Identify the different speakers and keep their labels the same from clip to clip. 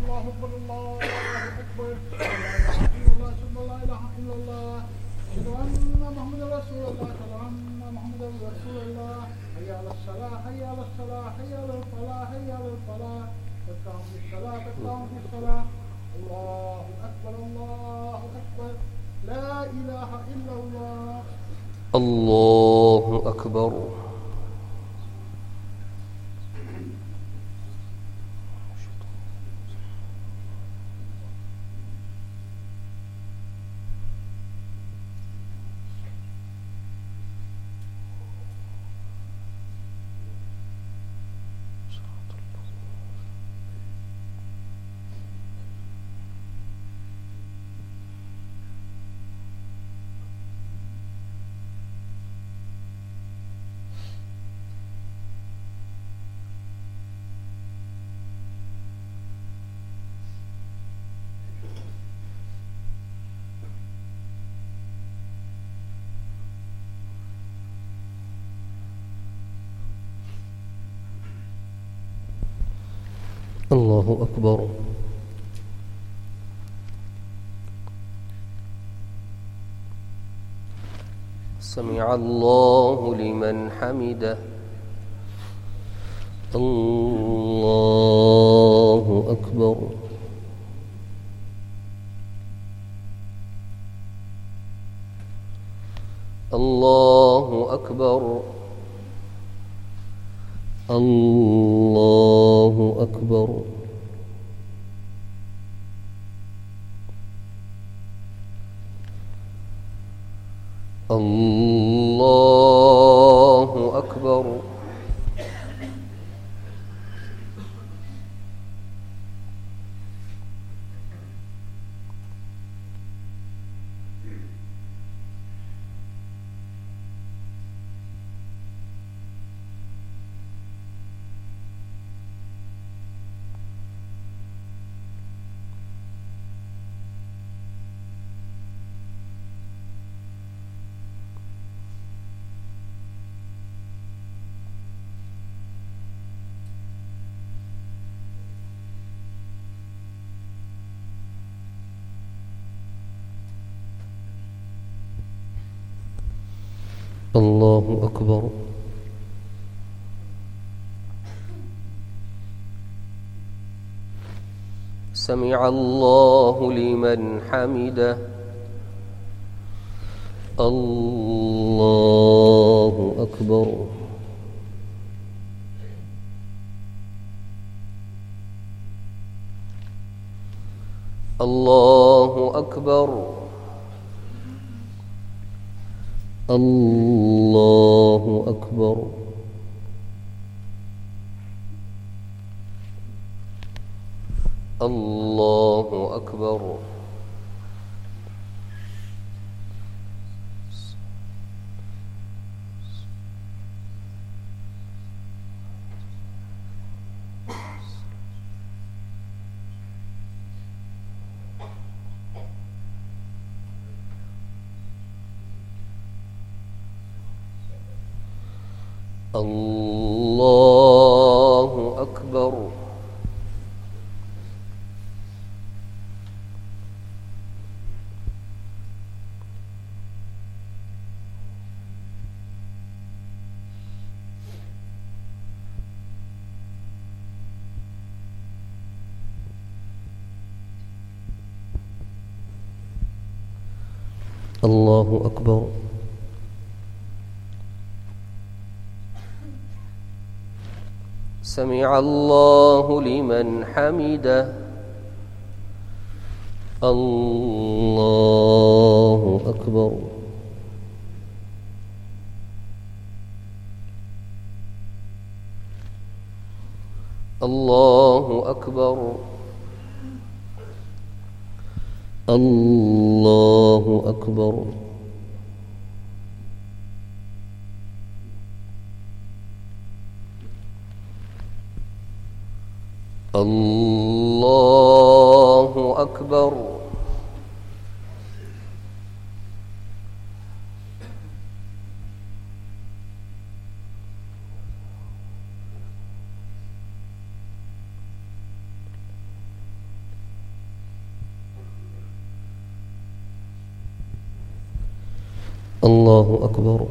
Speaker 1: الله أكبر الله أكبر لا إله إلا الله ثم لا إله إلا الله أشهد أن محمدا رسول الله أشهد أن محمدا رسول الله حي على الصلاة حي على الصلاة حي على الفلاح حي على الفلاح تقام في الصلاة تقام في الصلاة الله أكبر الله أكبر لا إله إلا الله
Speaker 2: الله أكبر. الله أكبر. سمع الله لمن حمده. الله أكبر. الله أكبر. الله أكبر. الله أكبر. الله أكبر. سمع الله لمن حمده. الله أكبر. الله أكبر. الله أكبر. الله أكبر. الله أكبر. الله أكبر. سمع الله لمن حمده. الله أكبر. الله أكبر. الله أكبر. الله أكبر. الله أكبر.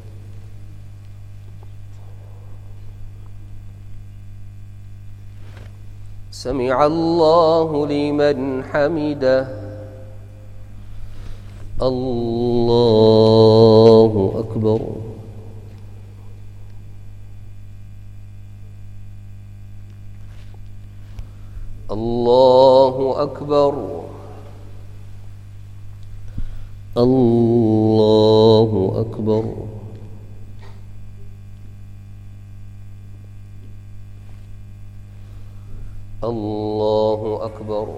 Speaker 2: سمع الله لمن حمده. الله أكبر. الله أكبر. الله أكبر. الله أكبر.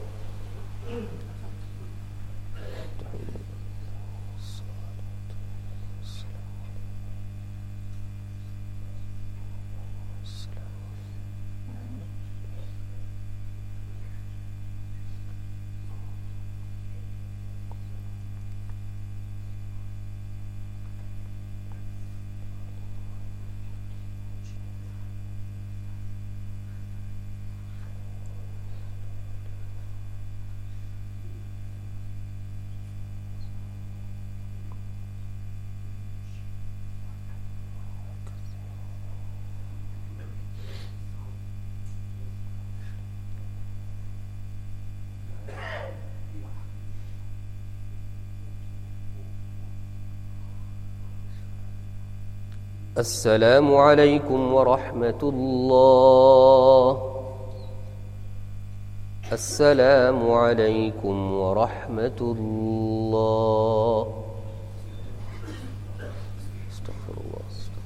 Speaker 2: السلام عليكم ورحمة الله. السلام عليكم ورحمة الله. استغفر الله.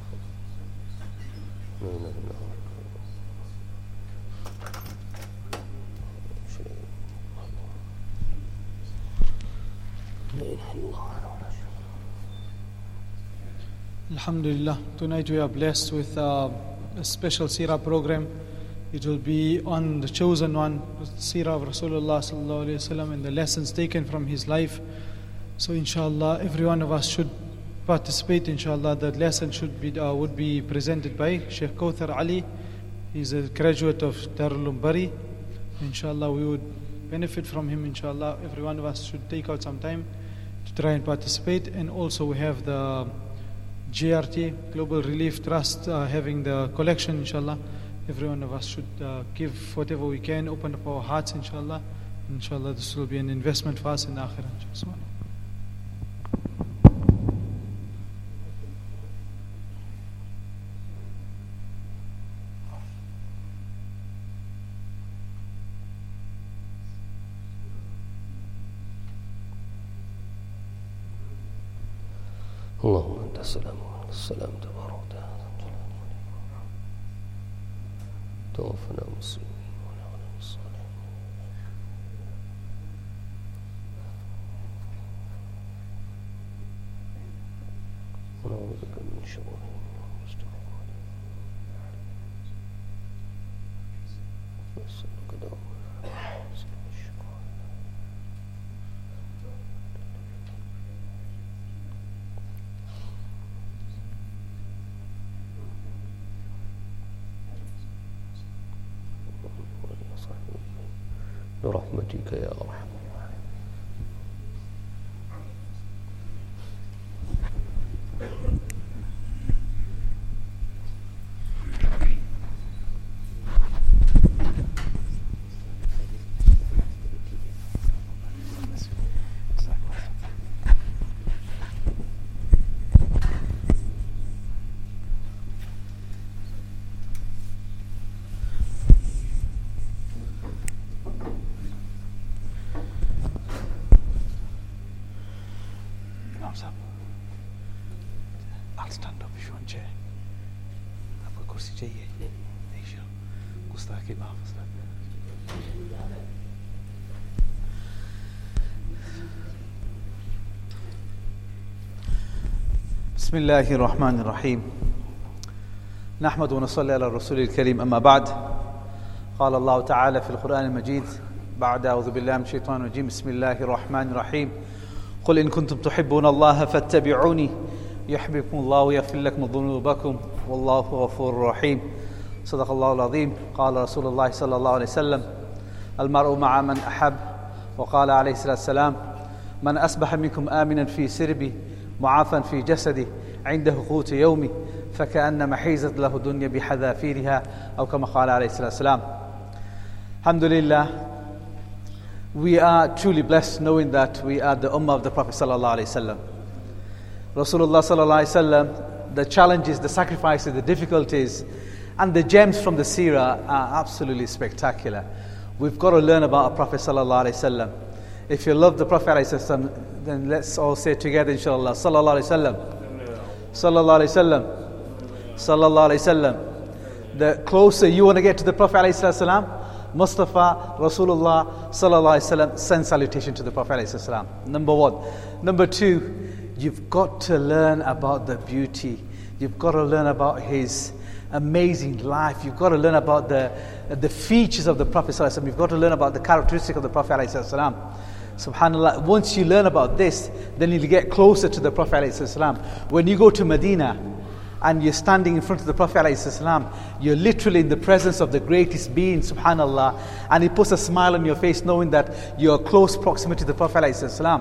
Speaker 1: Alhamdulillah, tonight we are blessed with a special Seerah program. It will be on the chosen one, Seerah of Rasulullah sallallahu alaihi wasallam, and the lessons taken from his life. So inshallah, every one of us should participate. Inshallah, that lesson would be presented by Sheikh Kauthar Ali. He's a graduate of Darul Bari. Inshallah, we would benefit from him. Inshallah, every one of us should take out some time to try and participate. And also we have the GRT, Global Relief Trust, having the collection, inshallah. Every one of us should give whatever we can, open up our hearts, inshallah. Inshallah, this will be an investment for us in the Akhirah, inshallah.
Speaker 2: اللهم أنت السلام والسلام تبارك توفنا مسلمين ونعلم الصالحين. ونعوذ بك من شرورهم نسألك دوما برحمتك يا أرحم الراحمين.
Speaker 3: I'll stand up if you want, chair. आपका कुर्सी चाहिए? नहीं show गुस्ताखी माफ بسم الله الرحمن الرحيم نحمد ونصلي على الرسول الكريم أما بعد قال الله تعالى في القرآن المجيد بعد أعوذ بالله من الشيطان الرجيم بسم الله الرحمن الرحيم قل إن كنتم تحبون الله فاتبعوني يحببكم الله ويغفر لكم ذنوبكم والله غفور رحيم صدق الله العظيم قال رسول الله صلى الله عليه وسلم المرء مع من أحب وقال عليه الصلاة والسلام من أصبح منكم آمنا في سربه معافا في جسده عنده قوت يومه فكأنما حيزت له الدنيا بحذافيرها أو كما قال عليه الصلاة والسلام. Alhamdulillah, we are truly blessed knowing that we are the ummah of the Prophet sallallahu alaihi wasallam. Rasulullah sallallahu alaihi wasallam, the challenges, the sacrifices, the difficulties, and the gems from the seerah are absolutely spectacular. We've got to learn about our Prophet sallallahu alaihi wasallam. If you love the Prophet alaihi wasallam, then let's all say together, inshallah, sallallahu alaihi wasallam, sallallahu alaihi wasallam, sallallahu alaihi wasallam. The closer you want to get to the Prophet alaihi wasallam, Mustafa, Rasulullah sallallahu alaihi wasallam, send salutation to the Prophet alaihi wasallam. Number one. Number two, you've got to learn about the beauty. You've got to learn about his amazing life. You've got to learn about the features of the Prophet sallallahu alaihi wasallam. You've got to learn about the characteristics of the Prophet alaihi wasallam. Subhanallah, once you learn about this, then you'll get closer to the Prophet alaihi wasallam. When you go to Medina and you're standing in front of the Prophet alaihi wasallam, you're literally in the presence of the greatest being, subhanallah, and it puts a smile on your face knowing that you're close proximity to the Prophet alaihi wasallam.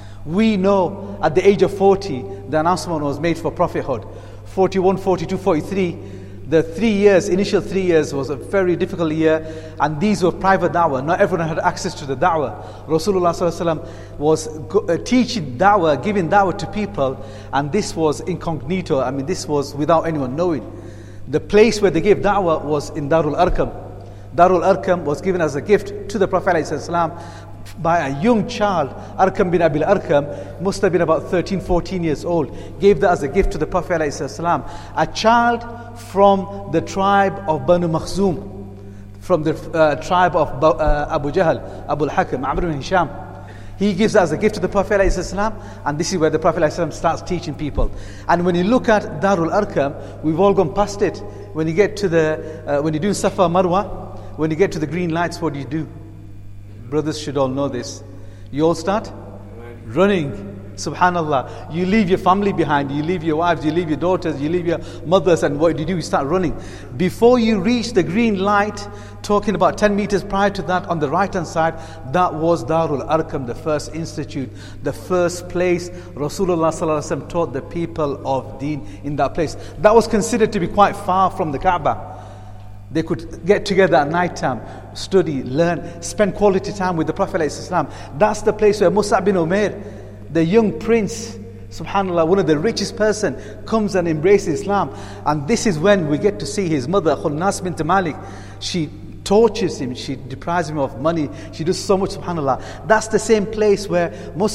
Speaker 3: We know at the age of 40, the announcement was made for prophethood. 41, 42, 43, the 3 years, initial 3 years was a very difficult year, and these were private da'wah. Not everyone had access to the da'wah. Rasulullah sallallahu alaihi wasallam was teaching da'wah, giving da'wah to people, and this was incognito. I mean, this was without anyone knowing. The place where they gave da'wah was in Darul Arqam. Darul Arqam was given as a gift to the Prophet ﷺ by a young child. Arqam bin Abil Arqam must have been about 13, 14 years old. Gave that as a gift to the Prophet ﷺ. A child from the tribe of Banu Makhzum, from the tribe of Abu Jahl, Abu al-Hakam, Amr ibn Hisham. He gives that as a gift to the Prophet ﷺ, and this is where the Prophet ﷺ starts teaching people. And when you look at Darul Arqam, we've all gone past it. When you get to when you do Safa Marwa, when you get to the green lights, what do? Brothers should all know this. You all start running. Subhanallah. You leave your family behind. You leave your wives. You leave your daughters. You leave your mothers. And what do? You start running. Before you reach the green light, talking about 10 meters prior to that, on the right hand side, that was Darul Arqam, the first institute, the first place Rasulullah sallallahu alaihi wasallam taught the people of Deen in that place. That was considered to be quite far from the Kaaba. They could get together at night time, study, learn, spend quality time with the Prophet ﷺ. That's the place where Mus'ab bin Umair, the young prince, subhanallah, one of the richest person, comes and embraces Islam. And this is when we get to see his mother, Khunnas bint Malik. She tortures him, she deprives him of money, she does so much, subhanallah. That's the same place where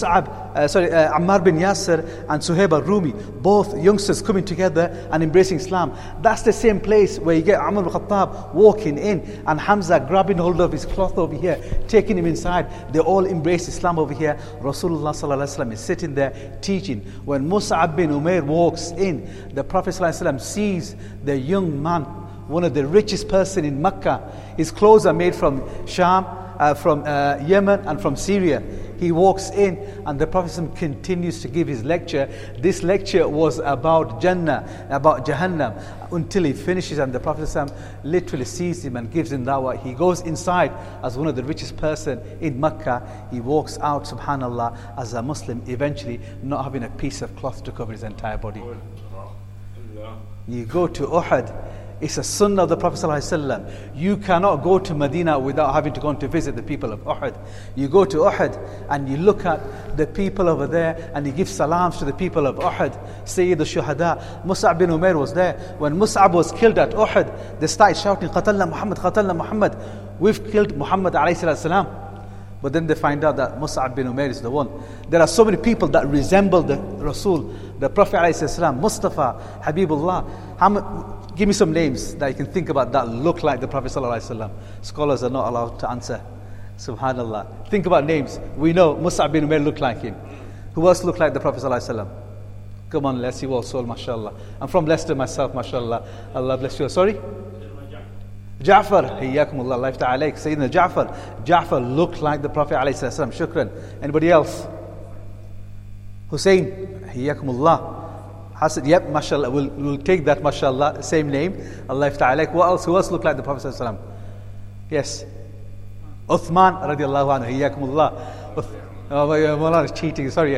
Speaker 3: Ammar bin Yasir and Suhaib al-Rumi, both youngsters coming together and embracing Islam. That's the same place where you get Umar al-Khattab walking in and Hamza grabbing hold of his cloth over here, taking him inside. They all embrace Islam over here. Rasulullah sallallahu alaihi wasallam is sitting there teaching. When Mus'ab bin Umair walks in, the Prophet sallallahu alaihi wasallam sees the young man, one of the richest person in Mecca. His clothes are made from Sham, from Yemen and from Syria. He walks in and the Prophet continues to give his lecture. This lecture was about Jannah, about Jahannam, until he finishes, and the Prophet literally sees him and gives him da'wah. He goes inside as one of the richest person in Mecca. He walks out, subhanallah, as a Muslim, eventually not having a piece of cloth to cover his entire body. You go to Uhud, it's a sunnah of the Prophet ﷺ. You cannot go to Medina without having to go to visit the people of Uhud. You go to Uhud and you look at the people over there and you give salams to the people of Uhud. Sayyid al-Shuhada, Mus'ab bin Umair was there. When Mus'ab was killed at Uhud, they started shouting, Qatalna Muhammad, Qatalna Muhammad. We've killed Muhammad alayhi salam. But then they find out that Mus'ab bin Umair is the one. There are so many people that resemble the Rasul, the Prophet alayhi salam, Mustafa, Habibullah. Give me some names that you can think about that look like the Prophet ﷺ. Scholars are not allowed to answer. Subhanallah. Think about names. We know Mus'ab bin Umair looked like him. Who else looked like the Prophet ﷺ? Come on, let's see what soul, mashallah. I'm from Leicester myself, mashallah. Allah bless you. Sorry? Ja'far. Hayyakumullah. Allah yafta alayk. Sayyidina Ja'far. Ja'far looked like the Prophet ﷺ. Shukran. Anybody else? Hussein. Hayyakumullah. Hassan, yep, mashallah, we'll take that, mashallah, same name. Allah yafta alayk. What else? Who else looked like the Prophet ﷺ? Yes. Uthman radiallahu anhu, hayyakumullah. Oh, my Mullah is cheating. Sorry.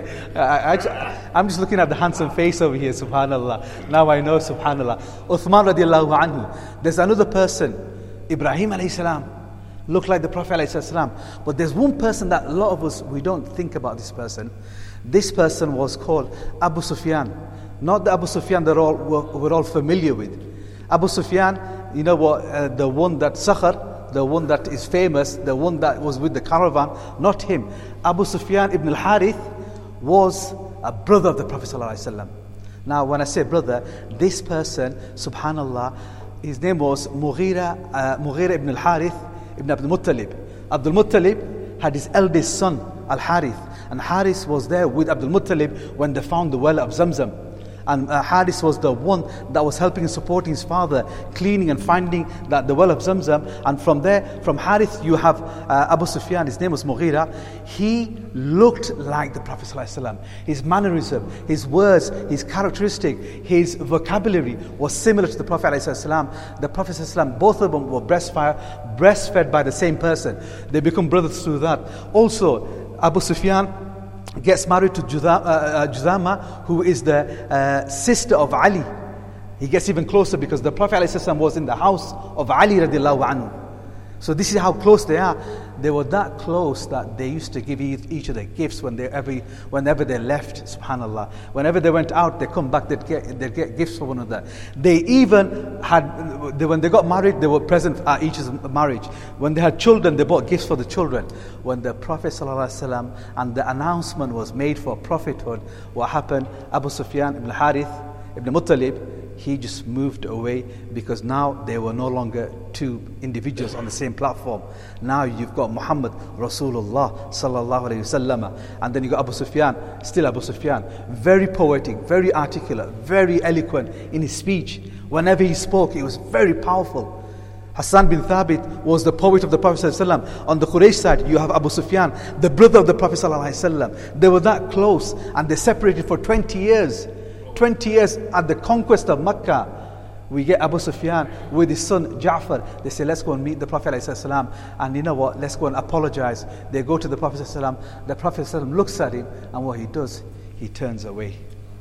Speaker 3: I'm just looking at the handsome face over here, subhanallah. Now I know, subhanallah. Uthman radiallahu anhu. There's another person, Ibrahim alayhi salam, looked like the Prophet alayhi salam. But there's one person that a lot of us, we don't think about this person. This person was called Abu Sufyan. Not the Abu Sufyan that we're all familiar with. Abu Sufyan, you know what, the one that Sakhar, the one that is famous, the one that was with the caravan, not him. Abu Sufyan ibn al-Harith was a brother of the Prophet ﷺ. Now when I say brother, this person, subhanallah, his name was Mughira ibn al-Harith ibn Abdul Muttalib. Abdul Muttalib had his eldest son, al-Harith. And Harith was there with Abdul Muttalib when they found the well of Zamzam. And Harith was the one that was helping and supporting his father, cleaning and finding the well of Zamzam. And from there, from Harith, you have Abu Sufyan. His name was Mughira. He looked like the Prophet ﷺ. His mannerism, his words, his characteristic, his vocabulary was similar to the Prophet ﷺ. The Prophet ﷺ, both of them were breastfed by the same person. They become brothers through that. Also, Abu Sufyan gets married to Juzama, who is the sister of Ali. He gets even closer because the Prophet ﷺ was in the house of Ali radiallahu anhu. So this is how close they are. They were that close that they used to give each other gifts whenever they left, subhanallah. Whenever they went out, they come back, they'd get gifts for one another. They even had, when they got married, they were present at each other's marriage. When they had children, they bought gifts for the children. When the Prophet ﷺ and the announcement was made for prophethood, what happened? Abu Sufyan ibn Harith ibn Muttalib, he just moved away because now they were no longer two individuals on the same platform. Now you've got Muhammad Rasulullah sallallahu alayhi wasallam, and then you got Abu Sufyan, still Abu Sufyan, very poetic, very articulate, very eloquent in his speech. Whenever he spoke, it was very powerful. Hassan bin Thabit was the poet of the Prophet ﷺ. On the Quraysh side, you have Abu Sufyan, the brother of the Prophet ﷺ. They were that close, and they separated for 20 years. 20 years at the conquest of Mecca, we get Abu Sufyan with his son Ja'far. They say, let's go and meet the Prophet ﷺ. And you know what, let's go and apologize. They go to the Prophet ﷺ. The Prophet ﷺ looks at him, and what he does, he turns away.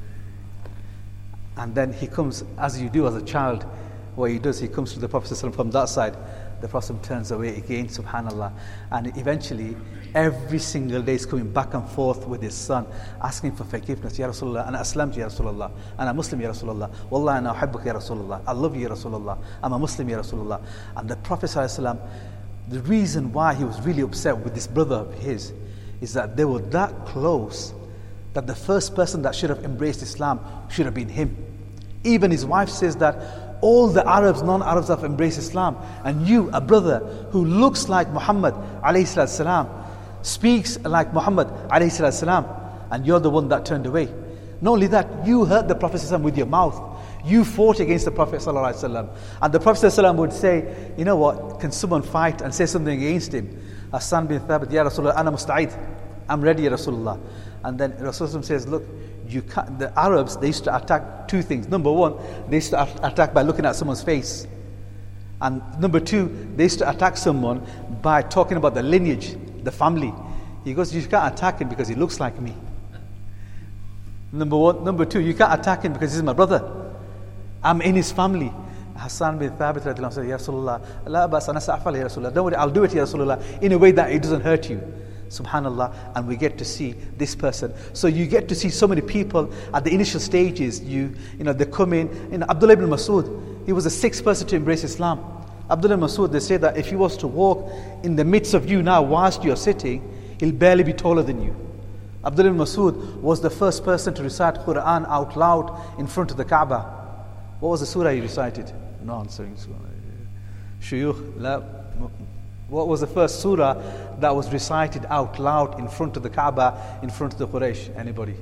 Speaker 3: And then he comes, as you do as a child, what he does, he comes to the Prophet ﷺ from that side. The Prophet ﷺ turns away again, subhanallah. And eventually, every single day, he's coming back and forth with his son, asking for forgiveness. Ya Rasulullah, ana aslamtu ya Rasulullah, ana Muslim ya Rasulullah, Wallah ana uhibbuka ya Rasulullah, I love you ya Rasulullah, I'm a Muslim ya Rasulullah. And the Prophet ﷺ, the reason why he was really upset with this brother of his is that they were that close that the first person that should have embraced Islam should have been him. Even his wife says that all the Arabs, non-Arabs have embraced Islam, and you, a brother who looks like Muhammad alayhi salam, speaks like Muhammad alayhi salam, and you're the one that turned away. Not only that, you hurt the Prophet with your mouth. You fought against the Prophet ﷺ. And the Prophet ﷺ would say, you know what, can someone fight and say something against him? Hassan bin Thabit, Ya Rasulullah, ana musta'id, I'm ready, Ya Rasulullah. And then Rasulullah says, look, you can't, the Arabs, they used to attack two things. Number one, they used to attack by looking at someone's face. And number two, they used to attack someone by talking about the lineage, the family. He goes, you can't attack him because he looks like me. Number one. Number two, you can't attack him because he's my brother. I'm in his family. Hassan bin Thabit said, Ya Rasulullah, la bas ana sa'fal ya Rasulullah. Don't worry, I'll do it, Ya Rasulullah, in a way that it doesn't hurt you. Subhanallah. And we get to see this person. So you get to see so many people at the initial stages. You know, they come in. Abdullah ibn Mas'ud, he was the sixth person to embrace Islam. Abdullah ibn Mas'ud, they say that if he was to walk in the midst of you now whilst you're sitting, he'll barely be taller than you. Abdullah ibn Mas'ud was the first person to recite Quran out loud in front of the Kaaba. What was the surah he recited? No answering. Shuyukh, la. What was the first surah that was recited out loud in front of the Kaaba, in front of the Quraysh? Anybody?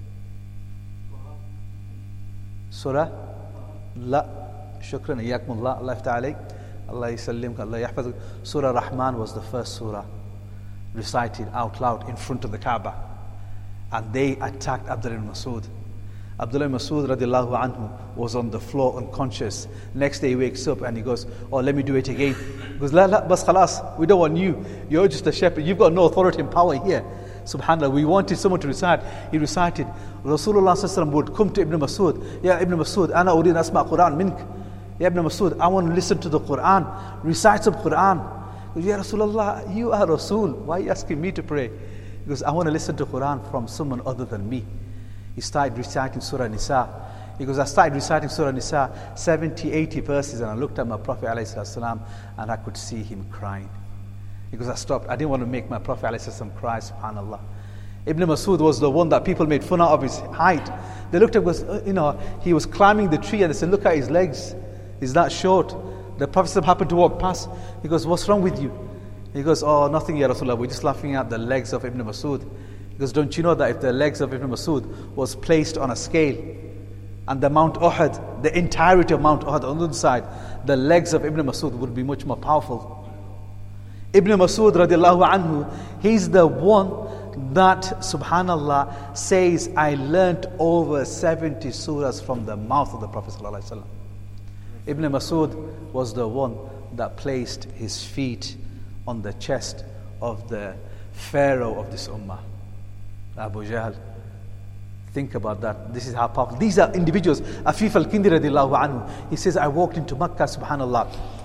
Speaker 3: Surah? La. Shukran. Iyakumullah. Allah ta'ala. Allah yusallimka. Allah yahfazuk. Surah Rahman was the first surah recited out loud in front of the Kaaba. And they attacked Abdullah ibn Mas'ud. Abdullah ibn Mas'ud radiallahu anhu was on the floor unconscious. Next day he wakes up and he goes, oh, let me do it again. He goes, la, bas khalas, we don't want you. You're just a shepherd. You've got no authority and power here. Subhanallah, we wanted someone to recite. He recited. Rasulullah sallallahu alaihi wasallam would come to Ibn Masud. Ya Ibn Masud, ana urid asma Quran mink. Ya Ibn Masud, I want to listen to the Quran. Recite some Quran. He goes, Ya Rasulullah, you are Rasul. Why are you asking me to pray? Because I want to listen to Quran from someone other than me. He started reciting Surah Nisa. He goes, I started reciting Surah Nisa, 70, 80 verses, and I looked at my Prophet ﷺ, and I could see him crying. He goes, I stopped. I didn't want to make my Prophet ﷺ cry, subhanAllah. Ibn Masud was the one that people made fun of his height. They looked at him, he was climbing the tree, and they said, look at his legs. He's that short. The Prophet happened to walk past. He goes, what's wrong with you? He goes, oh, nothing, Ya Rasulullah. We're just laughing at the legs of Ibn Masud. He goes, don't you know that if the legs of Ibn Masud was placed on a scale, and the Mount Uhud, the entirety of Mount Uhud on the other side, the legs of Ibn Masud would be much more powerful. Ibn Masud radiallahu anhu, he's the one that, subhanallah, says, I learnt over 70 surahs from the mouth of the Prophet sallallahu alaihi wasallam. Ibn Masud was the one that placed his feet on the chest of the pharaoh of this ummah, Abu Jahl. Think about that. This is how powerful. These are individuals. Afif al-Kindi radiallahu anhu. He says, I walked into Makkah, subhanallah.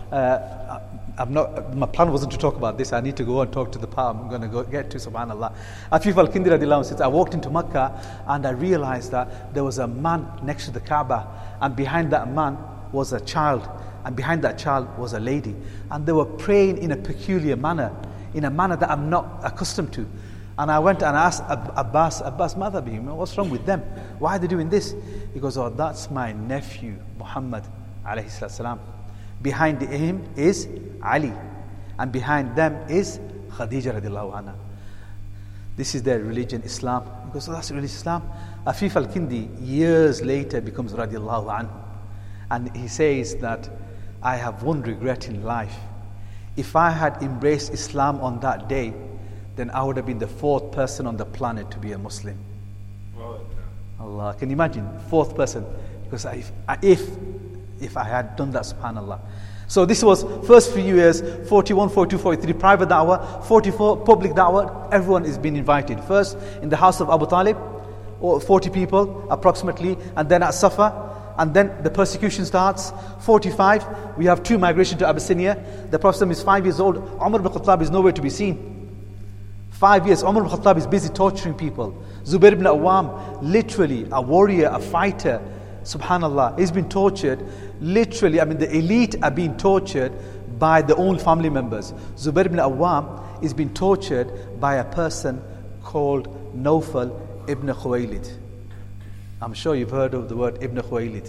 Speaker 3: My plan wasn't to talk about this. I need to go and talk to the part I'm going to get to, subhanallah. Afif al-Kindi radiallahu anhu says, I walked into Makkah and I realized that there was a man next to the Kaaba, and behind that man was a child, and behind that child was a lady, and they were praying in a peculiar manner, in a manner that I'm not accustomed to. And I went and asked Abbas, Mother, what's wrong with them? Why are they doing this? He goes, oh, that's my nephew, Muhammad alayhi salam. Behind him is Ali, and behind them is Khadija radiallahu anha. This is their religion, Islam. He goes, oh, that's religion, Islam. Afif al-Kindi, years later, becomes radiallahu anhu. And he says that, I have one regret in life. If I had embraced Islam on that day, then I would have been the fourth person on the planet to be a Muslim. Allah, can you imagine? Fourth person. Because if I had done that, subhanallah. So this was first few years, 41, 42, 43, private da'wah, 44, public da'wah. Everyone is being invited. First in the house of Abu Talib, or 40 people approximately, and then at Safa. And then the persecution starts. 45, we have 2 migration to Abyssinia. The Prophet is 5 years old. Umar ibn Khattab is nowhere to be seen. 5 years, Umar ibn Khattab is busy torturing people. Zubair ibn Awam, literally a warrior, a fighter, subhanallah, he's been tortured. Literally, the elite are being tortured by their own family members. Zubair ibn Awam is being tortured by a person called Nawfal ibn Khuwaylid. I'm sure you've heard of the word Ibn Khuwaylid.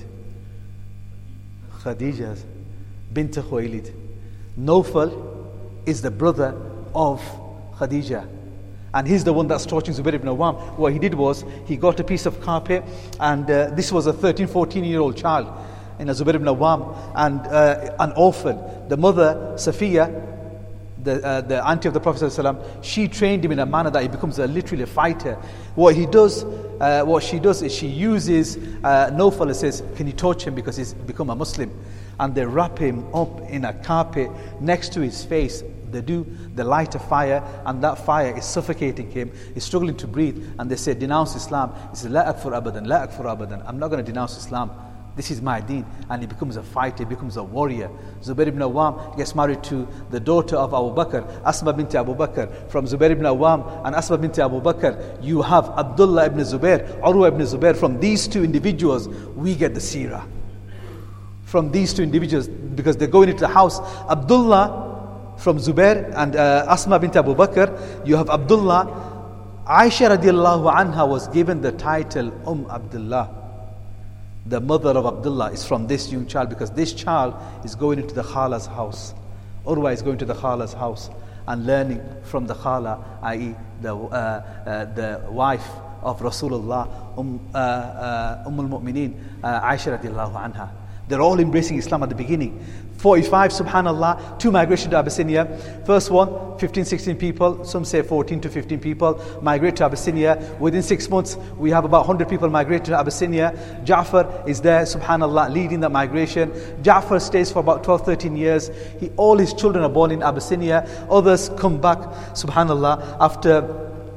Speaker 3: Khadija bint Khuwaylid. Nawfal is the brother of Khadija, and he's the one that's torturing Zubair ibn Awam. What he did was, he got a piece of carpet, and this was a 13, 14-year-old child, Zubair ibn Awam, and an orphan. The mother, Safiya, the auntie of the Prophet ﷺ, she trained him in a manner that he becomes literally a fighter. What she does is she uses Nawfal and says, can you torture him because he's become a Muslim? And they wrap him up in a carpet next to his face. They light a fire, and that fire is suffocating him. He's struggling to breathe, and they say, denounce Islam. He says, La akfur abadan, la akfur abadan. I'm not going to denounce Islam. This is my deen. And he becomes a fighter, he becomes a warrior. Zubair ibn Awam gets married to the daughter of Abu Bakr, Asma bint Abu Bakr. From Zubair ibn Awam and Asma bint Abu Bakr, you have Abdullah ibn Zubair, Urwa ibn Zubair. From these 2 individuals, we get the seerah. From these 2 individuals, because they're going into the house. Abdullah from Zubair and Asma bint Abu Bakr, you have Abdullah. Aisha radiallahu anha was given the title Abdullah. The mother of Abdullah is from this young child, because this child is going into the Khala's house. Urwa is going to the Khala's house and learning from the Khala, i.e. the wife of Rasulullah, al-Mu'mineen, Aisha radiallahu anha. They're all embracing Islam at the beginning. 45, subhanallah, 2 migration to Abyssinia. First one, 15, 16 people. Some say 14 to 15 people migrate to Abyssinia. Within 6 months, we have about 100 people migrate to Abyssinia. Ja'far is there, subhanallah, leading that migration. Ja'far stays for about 12, 13 years. All his children are born in Abyssinia. Others come back, subhanallah, after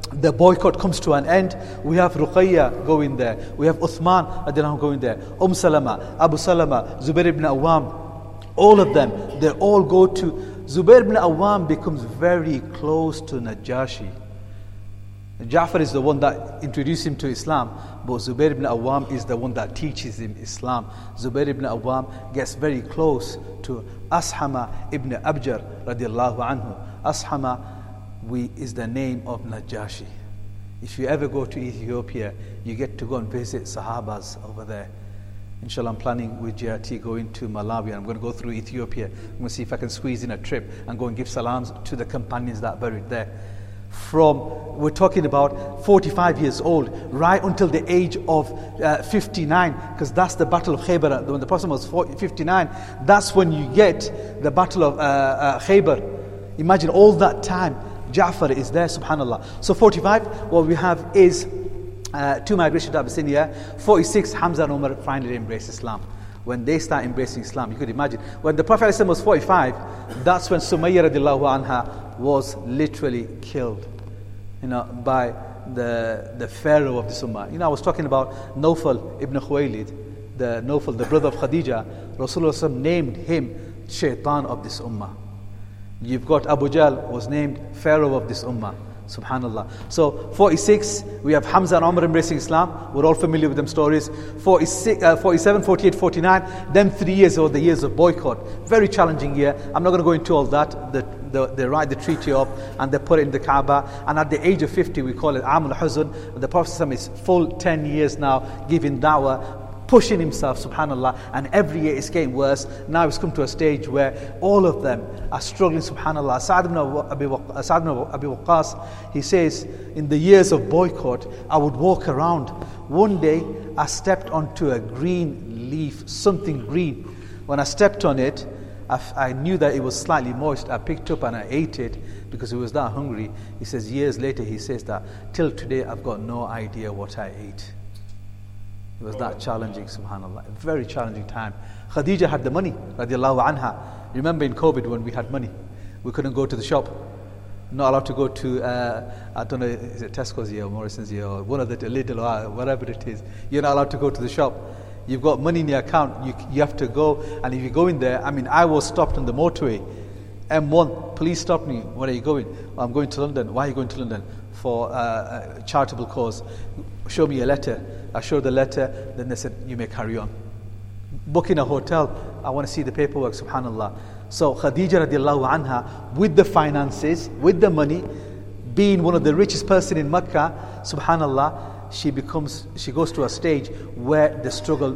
Speaker 3: the boycott comes to an end. We have Ruqayya going there. We have Uthman radiallahu anhu going there. Salama, Abu Salama, Zubair ibn Awam. All of them, they all go to... Zubair ibn Awam becomes very close to Najashi. Ja'far is the one that introduced him to Islam, but Zubair ibn Awam is the one that teaches him Islam. Zubair ibn Awam gets very close to Ashama ibn Abjar radiallahu anhu. Ashama is the name of Najashi. If you ever go to Ethiopia, you get to go and visit Sahabas over there. Inshallah, I'm planning with JRT going to Malawi, and I'm going to go through Ethiopia. I'm going to see if I can squeeze in a trip and go and give salams to the companions that are buried there. We're talking about 45 years old, right until the age of 59, because that's the Battle of Khaybar. When the Prophet was 59, that's when you get the Battle of Khaybar. Imagine all that time, Ja'far is there, subhanAllah. So 45, what we have is two migration to Abyssinia. 46, Hamza and Umar finally embrace Islam. When they start embracing Islam, you could imagine. When the Prophet was 45, that's when Sumayya radiallahu anha was literally killed, by the pharaoh of this ummah. I was talking about Nawfal ibn Khuwaylid, the brother of Khadija. Rasulullah named him Shaitan of this ummah. You've got Abu Jahl was named pharaoh of this ummah. Subhanallah. So 46, we have Hamza and Umar embracing Islam. We're all familiar with them stories. 47, 48, 49. Then 3 years or the years of boycott. Very challenging year. I'm not going to go into all that. They write the treaty up and they put it in the Kaaba. And at the age of 50, we call it Amul Huzn. The Prophet is full 10 years now giving da'wah, pushing himself, subhanAllah, and every year it's getting worse. Now it's come to a stage where all of them are struggling, subhanAllah. Sa'd ibn Abi Waqqas, he says, in the years of boycott, I would walk around. One day, I stepped onto a green leaf, something green. When I stepped on it, I knew that it was slightly moist. I picked up and I ate it because I was that hungry. He says, years later, he says that, till today, I've got no idea what I ate. It was that challenging, subhanAllah. A very challenging time. Khadija had the money, radiallahu anha. Remember in COVID when we had money, we couldn't go to the shop. Not allowed to go to, I don't know, is it Tesco's here or Morrison's here or one of the Lidl or whatever it is. You're not allowed to go to the shop. You've got money in your account, you have to go. And if you go in there, I was stopped on the motorway. M1, police stopped me. Where are you going? Oh, I'm going to London. Why are you going to London? For a charitable cause. Show me a letter. I showed the letter. Then they said, you may carry on. Booking a hotel. I want to see the paperwork, subhanAllah. So Khadija radiallahu anha, with the finances, with the money, being one of the richest person in Mecca, subhanAllah, she goes to a stage where the struggle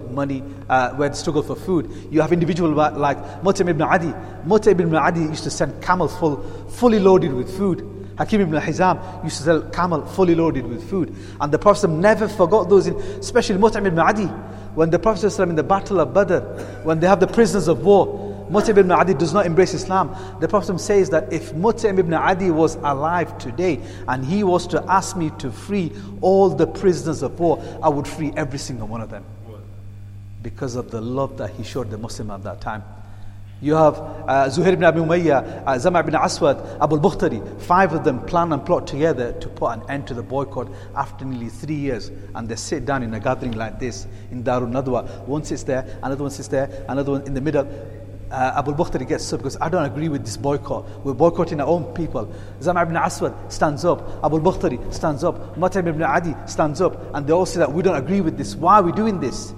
Speaker 3: for food. You have individuals like Mut'im ibn Adi. Mut'im ibn Adi used to send camels fully loaded with food. Hakim ibn Hizam used to sell camel fully loaded with food. And the Prophet never forgot those, especially Mut'im ibn Adi. When the Prophet in the Battle of Badr, when they have the prisoners of war, Mut'im ibn Adi does not embrace Islam. The Prophet says that if Mut'im ibn Adi was alive today and he was to ask me to free all the prisoners of war, I would free every single one of them. Because of the love that he showed the Muslim at that time. You have Zuhair ibn Abi Umayyah, Zama' ibn Aswad, Abu al-Bukhtari. 5 of them plan and plot together to put an end to the boycott after nearly 3 years. And they sit down in a gathering like this in Darul Nadwa. One sits there, another one sits there, another one in the middle. Abu al-Bukhtari gets up because I don't agree with this boycott. We're boycotting our own people. Zama' ibn Aswad stands up. Abu al-Bukhtari stands up. Mut'im ibn Adi stands up. And they all say that we don't agree with this. Why are we doing this?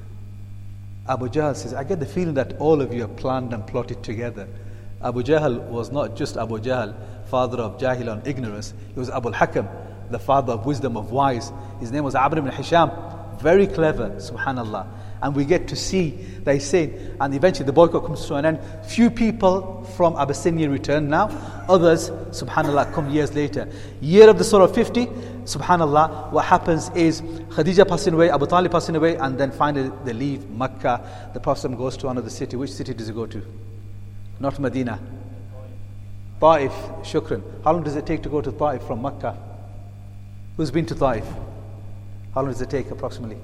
Speaker 3: Abu Jahl says, I get the feeling that all of you have planned and plotted together. Abu Jahl was not just Abu Jahl, father of Jahil and ignorance. He was Abu al-Hakam, the father of wisdom, of wise. His name was Amr ibn Hisham. Very clever, subhanallah. And we get to see, they say, and eventually the boycott comes to an end. Few people from Abyssinia return now. Others, subhanallah, come years later. Year of the Surah 50, subhanallah, what happens is Khadija passing away, Abu Talib passing away, and then finally they leave Mecca. The Prophet goes to another city. Which city does he go to? Not Medina. Ta'if, shukran. How long does it take to go to Ta'if from Mecca? Who's been to Ta'if? How long does it take approximately?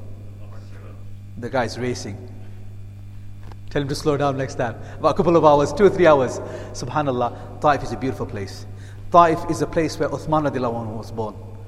Speaker 3: The guy's racing. Tell him to slow down next time. About a couple of hours, 2 or 3 hours. Subhanallah, Ta'if is a beautiful place. Ta'if is a place where Uthman radiallahu anhu was born.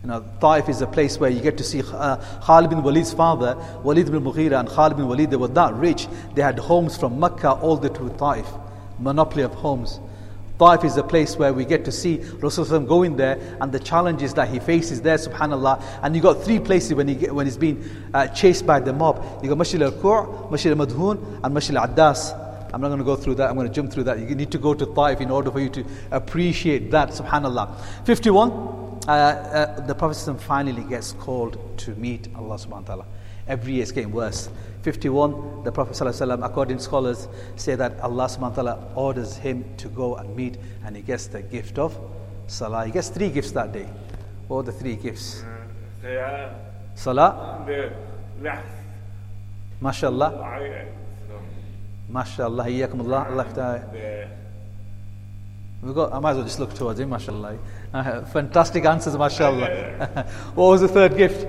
Speaker 3: Taif is a place where you get to see Khalid bin Walid's father, Walid bin Mughira, and Khalid bin Walid. They were that rich. They had homes from Mecca all the way to Taif. Monopoly of homes. Taif is a place where we get to see Rasulullah going there and the challenges that he faces there, subhanAllah. And you got three places when he's being chased by the mob. You got Mashil al-Qur', Mashil al-Madhun, and Mashil al-Addas. I'm not going to go through that. I'm going to jump through that. You need to go to Taif in order for you to appreciate that, subhanAllah. 51, the Prophet finally gets called to meet Allah subhanahu wa ta'ala. Every year it's getting worse. 51, the Prophet ﷺ, according to scholars, say that Allah subhanahu wa ta'ala orders him to go and meet, and he gets the gift of Salah. He gets 3 gifts that day. What are the 3 gifts? Salah. MashaAllah. MashaAllah. Hayyakumullah. Allah. I might as well just look towards him, MashaAllah. Fantastic answers, MashaAllah. What was the 3rd gift?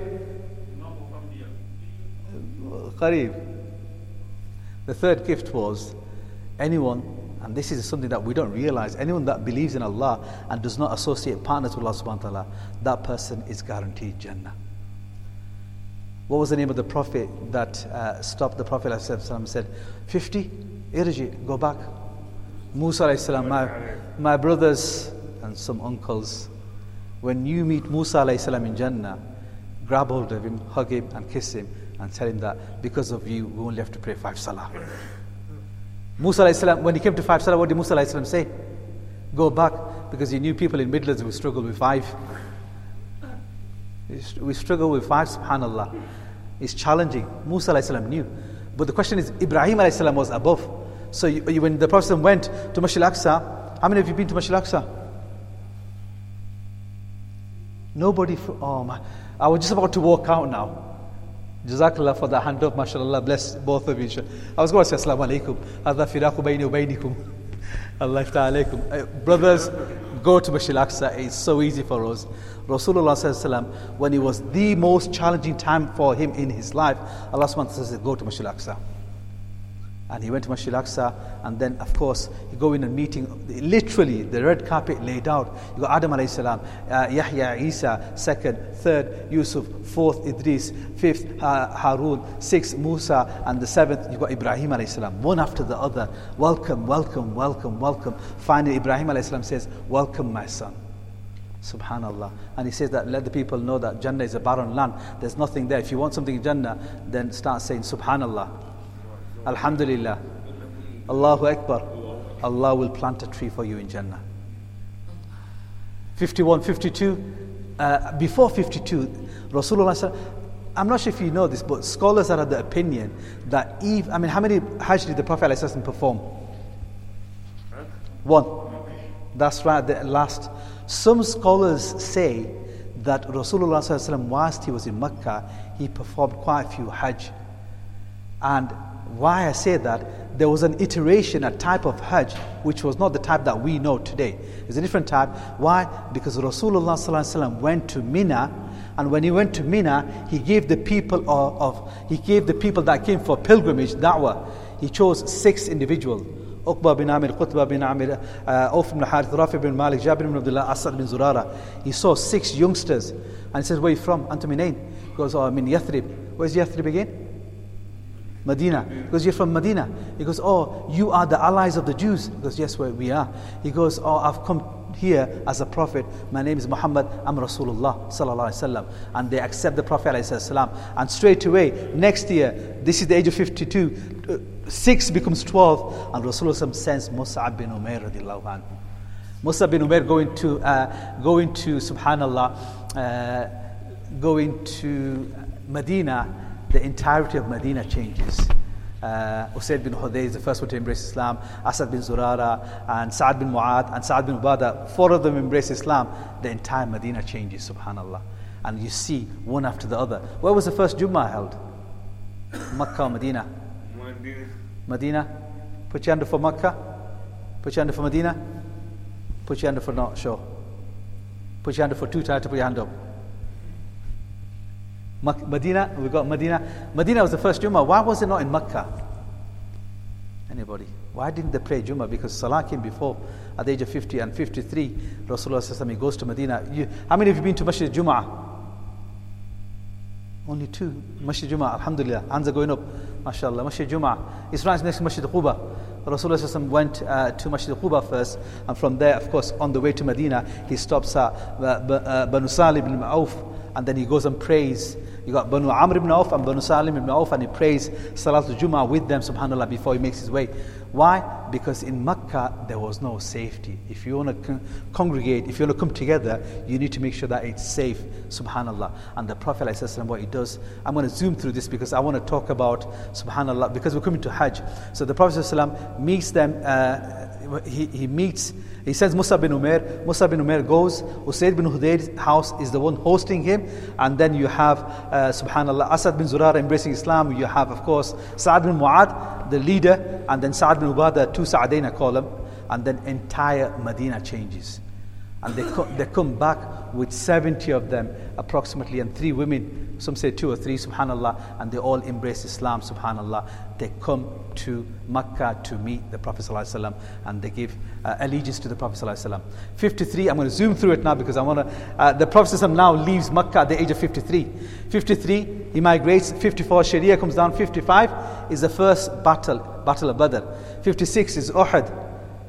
Speaker 3: Qareeb. The 3rd gift was anyone, and this is something that we don't realize, anyone that believes in Allah and does not associate partners with Allah subhanahu wa ta'ala, that person is guaranteed Jannah. What was the name of the Prophet that stopped the Prophet and said, 50, irji, go back. Musa alayhi salam, my brothers and some uncles, when you meet Musa alayhi salam in Jannah, grab hold of him, hug him and kiss him, and tell him that because of you, we only have to pray 5 salah. Musa alayhi salam, when he came to 5 salah, what did Musa alayhi salam say? Go back, because he knew people in Midlands who struggle with 5. We struggle with 5, subhanAllah. It's challenging. Musa alayhi salam knew. But the question is, Ibrahim alayhi salam was above. So when the Prophet went to Masjid al-Aqsa, how many of you been to Masjid al-Aqsa? Nobody. Oh my! I was just about to walk out now. Jazakallah for the hand up, mashallah, bless both of you. I was going to say assalamu alaikum. Hadha firaqu bayni wa baynikum. Allah iftah alaikum. Brothers, go to Masjid al-Aqsa. It's so easy for us. Rasulullah sallallahu alaihi wasallam, when it was the most challenging time for him in his life, Allah subhanahu wa ta'ala said, go to Masjid al-Aqsa. And he went to Masjid al-Aqsa, and then of course you go in a meeting, literally the red carpet laid out. You got Adam alayhi salam, Yahya, Isa, 2nd, 3rd, Yusuf, 4th, Idris, 5th, Harun, 6th, Musa, and the 7th you got Ibrahim alayhi salam, one after the other. Welcome, welcome, welcome, welcome. Finally Ibrahim alayhi salam says, welcome my son. Subhanallah. And he says that let the people know that Jannah is a barren land. There's nothing there. If you want something in Jannah, then start saying Subhanallah. Alhamdulillah. Allahu Akbar. Allah will plant a tree for you in Jannah. 51, 52. Before 52, Rasulullah said, I'm not sure if you know this, but scholars are of the opinion that how many Hajj did the Prophet ﷺ perform? 1. That's right, the last. Some scholars say that Rasulullah ﷺ, whilst he was in Mecca, he performed quite a few Hajj. And why I say that, there was an iteration, a type of Hajj, which was not the type that we know today. It's a different type. Why? Because Rasulullah ﷺ went to Mina, and when he went to Mina, he gave the people that came for pilgrimage, da'wah. He chose 6 individuals. Uqba bin Amir, Qutba bin Amir, Auf bin Harith, Rafi bin Malik, Jabir bin Abdullah, Asad bin Zurara. He saw 6 youngsters, and he says, where are you from? Antum minain? He goes, oh, I'm in Yathrib. Where's Yathrib again? Medina. He goes, you're from Medina. He goes, oh, you are the allies of the Jews. He goes, yes, we are. He goes, oh, I've come here as a prophet. My name is Muhammad. I'm Rasulullah sallallahu alaihi wasallam. And they accept the Prophet alayhi salam. And straight away, next year, this is the age of 52, 6 becomes 12, and Rasulullah sends Mus'ab bin Umair radiallahu anhu. Mus'ab bin Umair going to subhanallah, going to Medina. The entirety of Medina changes. Usayd bin Hudayr is the first one to embrace Islam. Asad bin Zurara and Sa'ad bin Mu'ad and Sa'ad bin Ubadah, 4 of them embrace Islam. The entire Medina changes, subhanallah. And you see one after the other. Where was the first Jummah held? Makkah or Medina? Medina. Put your hand for Makkah. Put your hand for Medina. Put your hand for not sure. Put your hand for 2 times to put your hand up. Medina, we got Medina. Medina was the first Jummah. Why was it not in Mecca? Anybody? Why didn't they pray Jummah? Because Salah came before. At the age of 50 and 53, Rasulullah he goes to Medina. How many of you been to Masjid Jummah? Only 2. Masjid Jummah, alhamdulillah. Hands are going up. MashaAllah. Masjid Jummah. It's right next to Masjid Quba. Rasulullah went to Masjid Quba first, and from there, of course, on the way to Medina, he stops at Banu Salim ibn Auf, and then he goes and prays. You got Banu Amr ibn Auf and Banu Salim ibn Auf, and he prays Salatul Jummah with them, subhanAllah, before he makes his way. Why? Because in Makkah, there was no safety. If you want to congregate, if you want to come together, you need to make sure that it's safe, subhanAllah. And the Prophet ﷺ, what he does, I'm going to zoom through this because I want to talk about, subhanAllah, because we're coming to Hajj. So the Prophet ﷺ meets them, he sends Musa bin Umair. Musa bin Umair goes. Usayd bin Hudayr's house is the one hosting him. And then you have, subhanAllah, Asad bin Zurara embracing Islam. You have, of course, Sa'ad bin Mu'ad, the leader. And then Sa'ad bin Ubadah, 2 Sa'adain, I call them. And then entire Medina changes. And they come back with 70 of them, approximately, and 3 women. Some say 2 or 3, subhanAllah, and they all embrace Islam, subhanAllah. They come to Makkah to meet the Prophet ﷺ, and they give allegiance to the Prophet ﷺ. 53, I'm going to zoom through it now because I want to, the Prophet ﷺ now leaves Makkah at the age of 53. 53, he migrates. 54, Sharia comes down. 55 is the first battle of Badr. 56 is Uhud.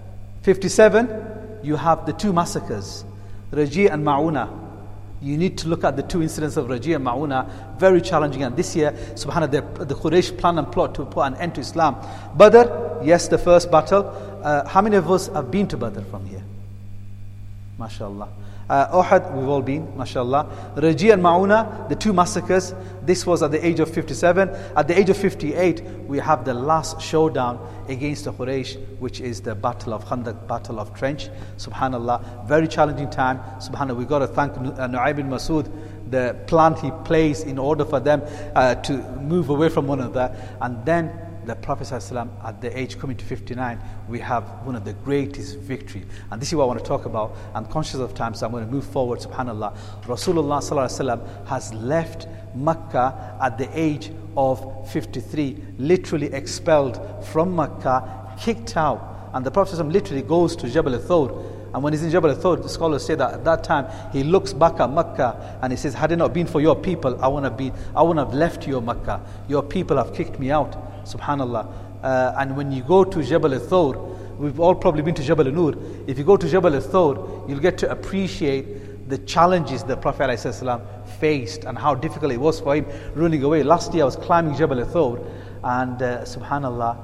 Speaker 3: 57, you have the 2 massacres, Raji' and Ma'una. You need to look at the 2 incidents of Raji' and Ma'una, very challenging. And this year, subhanAllah, the Quraysh plan and plot to put an end to Islam. Badr, yes, the first battle. How many of us have been to Badr from here? MashaAllah. Uhud, we've all been, mashallah. Raji' and Ma'una, the 2 massacres. This was at the age of 57. At the age of 58, we have the last showdown against the Quraysh, which is the Battle of Khandaq, Battle of Trench. Subhanallah, very challenging time. Subhanallah, we've got to thank Nu'aym bin Masud, the plan he plays in order for them to move away from one another. And then the Prophet ﷺ, at the age coming to 59, we have one of the greatest victory. And this is what I want to talk about. I'm conscious of time, so I'm going to move forward, subhanAllah. Rasulullah ﷺ has left Makkah at the age of 53, literally expelled from Makkah, kicked out. And the Prophet ﷺ literally goes to Jabal al-Thawr. And when he's in Jabal al-Thawr, the scholars say that at that time, he looks back at Makkah and he says, had it not been for your people, I wouldn't have left your Makkah. Your people have kicked me out. Subhanallah. And when you go to Jabal al-Thawr, we've all probably been to Jabal al-Nur. If you go to Jabal al-Thawr, you'll get to appreciate the challenges the Prophet ﷺ faced and how difficult it was for him running away. Last year I was climbing Jabal al-Thawr, and subhanallah,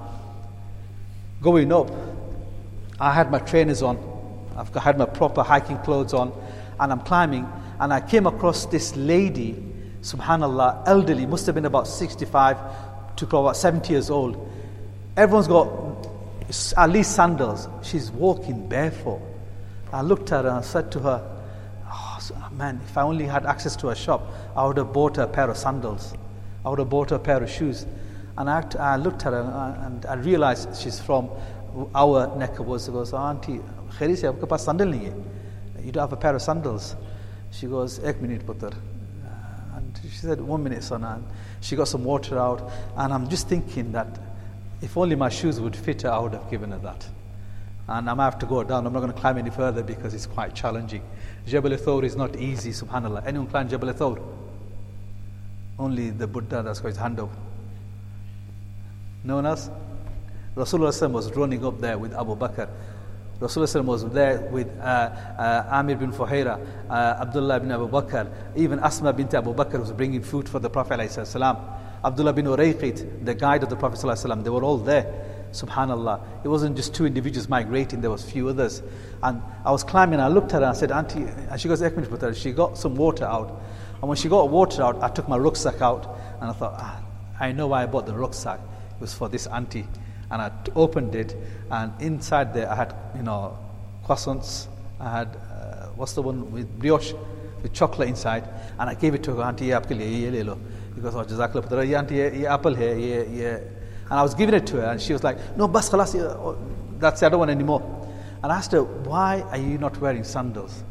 Speaker 3: going up, I had my trainers on, I've had my proper hiking clothes on, and I'm climbing, and I came across this lady, subhanallah, elderly, must have been about 65 to about 70 years old. Everyone's got at least sandals. She's walking barefoot. I looked at her and I said to her, oh, man, if I only had access to a shop, I would have bought her a pair of sandals. I would have bought her a pair of shoes. And I looked at her and I realized she's from our neck of woods. She goes, Auntie, khairi se, aapke paas sandal nahi hai? You don't have a pair of sandals? She goes, ek minute putar. And she said, 1 minute, son. And she got some water out. And I'm just thinking that if only my shoes would fit her, I would have given her that. And I might have to go down. I'm not going to climb any further because it's quite challenging. Jabal al-Thawr is not easy, subhanAllah. Anyone climb Jabal al-Thawr? Only the Buddha that's got his hand up. No one else? Rasulullah was running up there with Abu Bakr. Rasulullah was there with Amir bin Fuhaira, Abdullah bin Abu Bakr, even Asma bint Abu Bakr was bringing food for the Prophet ﷺ. Abdullah bin Urayqit, the guide of the Prophet ﷺ, they were all there. Subhanallah. It wasn't just 2 individuals migrating, there was few others. And I was climbing, I looked at her and I said, Auntie, and she goes, Ekminch Putar. She got some water out. And when she got water out, I took my rucksack out and I thought, I know why I bought the rucksack. It was for this auntie. And I opened it, and inside there I had, croissants. I had, what's the one with brioche, with chocolate inside. And I gave it to her, Auntie, ye aapke liye, ye le lo. He goes, oh, Jazakallah Putra, ye auntie, ye apple hai, ye. And I was giving it to her, and she was like, no, bas khalas, that's the other one anymore. And I asked her, why are you not wearing sandals?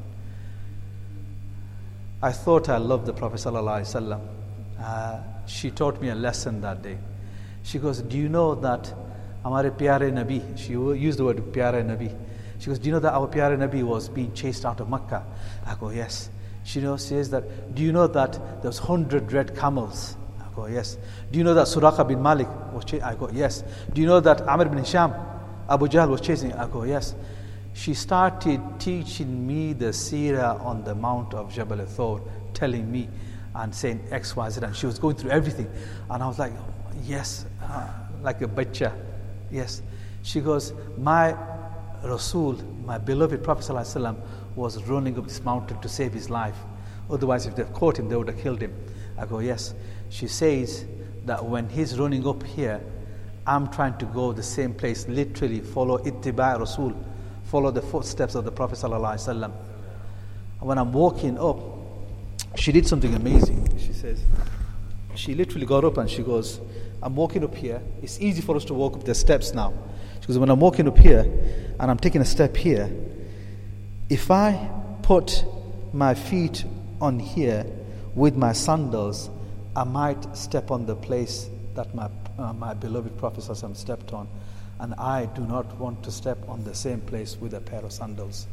Speaker 3: I thought I loved the Prophet ﷺ. She taught me a lesson that day. She goes, do you know that Hamare Pyare Nabi, she used the word Pyare Nabi. She goes, do you know that our Pyare Nabi was being chased out of Makkah? I go, yes. She says that, do you know that there was 100 red camels? I go, yes. Do you know that Suraqa bin Malik was chasing? I go, yes. Do you know that Amr bin Hisham, Abu Jahl was chasing? I go, yes. She started teaching me the seerah on the mount of Jabal al-Thawr, telling me and saying X, Y, Z, and she was going through everything. And I was like, yes, like a bacha, yes. She goes, my Rasul, my beloved Prophet ﷺ, was running up this mountain to save his life. Otherwise, if they caught him, they would have killed him. I go, yes. She says that when he's running up here, I'm trying to go the same place, literally follow ittiba' Rasul, follow the footsteps of the Prophet ﷺ. When I'm walking up, she did something amazing. She says, she literally got up and she goes, I'm walking up here. It's easy for us to walk up the steps now. She goes, when I'm walking up here and I'm taking a step here, if I put my feet on here with my sandals, I might step on the place that my beloved Prophet ﷺ stepped on, and I do not want to step on the same place with a pair of sandals.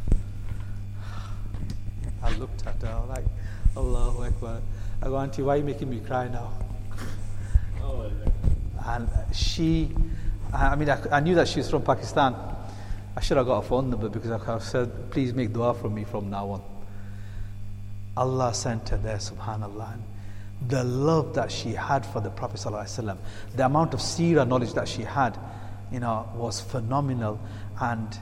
Speaker 3: I looked at her like, Allahu Akbar. I go, Auntie, why are you making me cry now? And I knew that she's from Pakistan. I should have got a phone number because I said, please make dua for me from now on. Allah sent her there, subhanallah. The love that she had for the Prophet ﷺ, the amount of seerah knowledge that she had, was phenomenal. And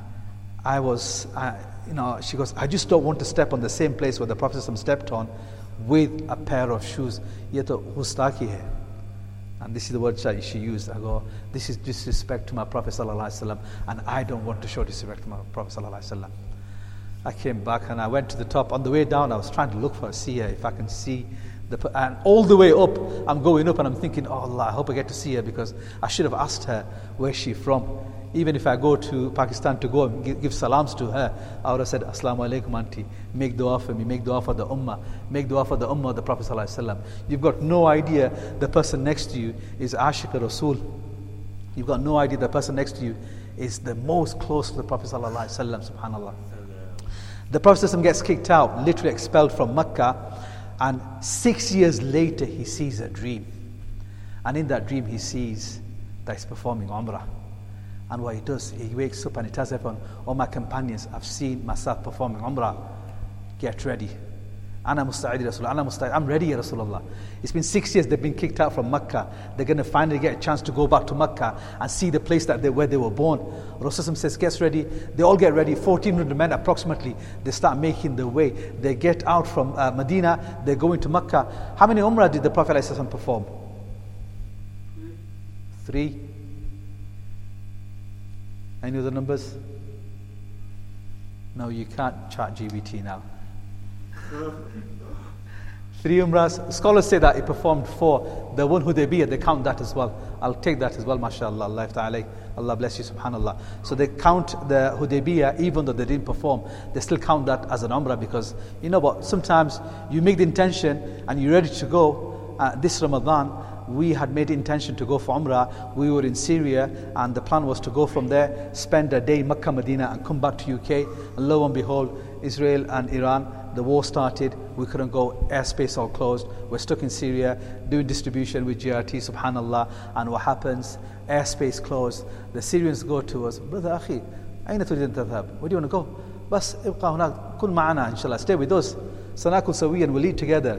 Speaker 3: she goes, I just don't want to step on the same place where the Prophet ﷺ stepped on with a pair of shoes. Ye to gustaki hai. And this is the word that she used. I go, this is disrespect to my Prophet ﷺ, and I don't want to show disrespect to my Prophet ﷺ. I came back and I went to the top. On the way down, I was trying to look for a seer, if I can see. And all the way up, I'm going up and I'm thinking, oh Allah, I hope I get to see her, because I should have asked her where's she from. Even if I go to Pakistan to go and give salams to her, I would have said, Assalamu alaikum auntie, make dua for me, make dua for the ummah, make dua for the ummah of the Prophet ﷺ. You've got no idea the person next to you is Ashiq Rasul. You've got no idea the person next to you is the most close to the Prophet ﷺ, subhanAllah. The Prophet ﷺ gets kicked out, literally expelled from Mecca, and 6 years later he sees a dream. And in that dream he sees that he's performing Umrah. And what he does, he wakes up and he tells everyone, oh my companions, I've seen myself performing Umrah. Get ready. Ana musta'id Rasulullah, Ana musta'id. I'm ready, Ya Rasulullah. It's been 6 years they've been kicked out from Mecca. They're going to finally get a chance to go back to Mecca and see the place where they were born. Rasulullah says, get ready. They all get ready, 1,400 men approximately. They start making the way. They get out from Medina, they're going to Mecca. How many Umrah did the Prophet ﷺ perform? 3. Any other numbers? No, you can't chat GBT now. 3 Umrahs. Scholars say that he performed 4. The one Hudaybiyah, they count that as well. I'll take that as well, mashallah. Allah bless you, subhanallah. So they count the Hudaybiyah, even though they didn't perform, they still count that as an Umrah, because you know what, sometimes you make the intention and you're ready to go. This Ramadan, we had made intention to go for Umrah. We were in Syria and the plan was to go from there, spend a day in Makkah, Medina and come back to UK. And lo and behold, Israel and Iran, the war started. We couldn't go, airspace all closed. We're stuck in Syria doing distribution with GRT, subhanallah. And what happens? Airspace closed. The Syrians go to us, brother Akhi, أين تريد أن تذهب? Where do you want to go? بس ابقى هناك كن معنا إن شاء الله. Stay with us. سنأكل سويا. We'll eat together.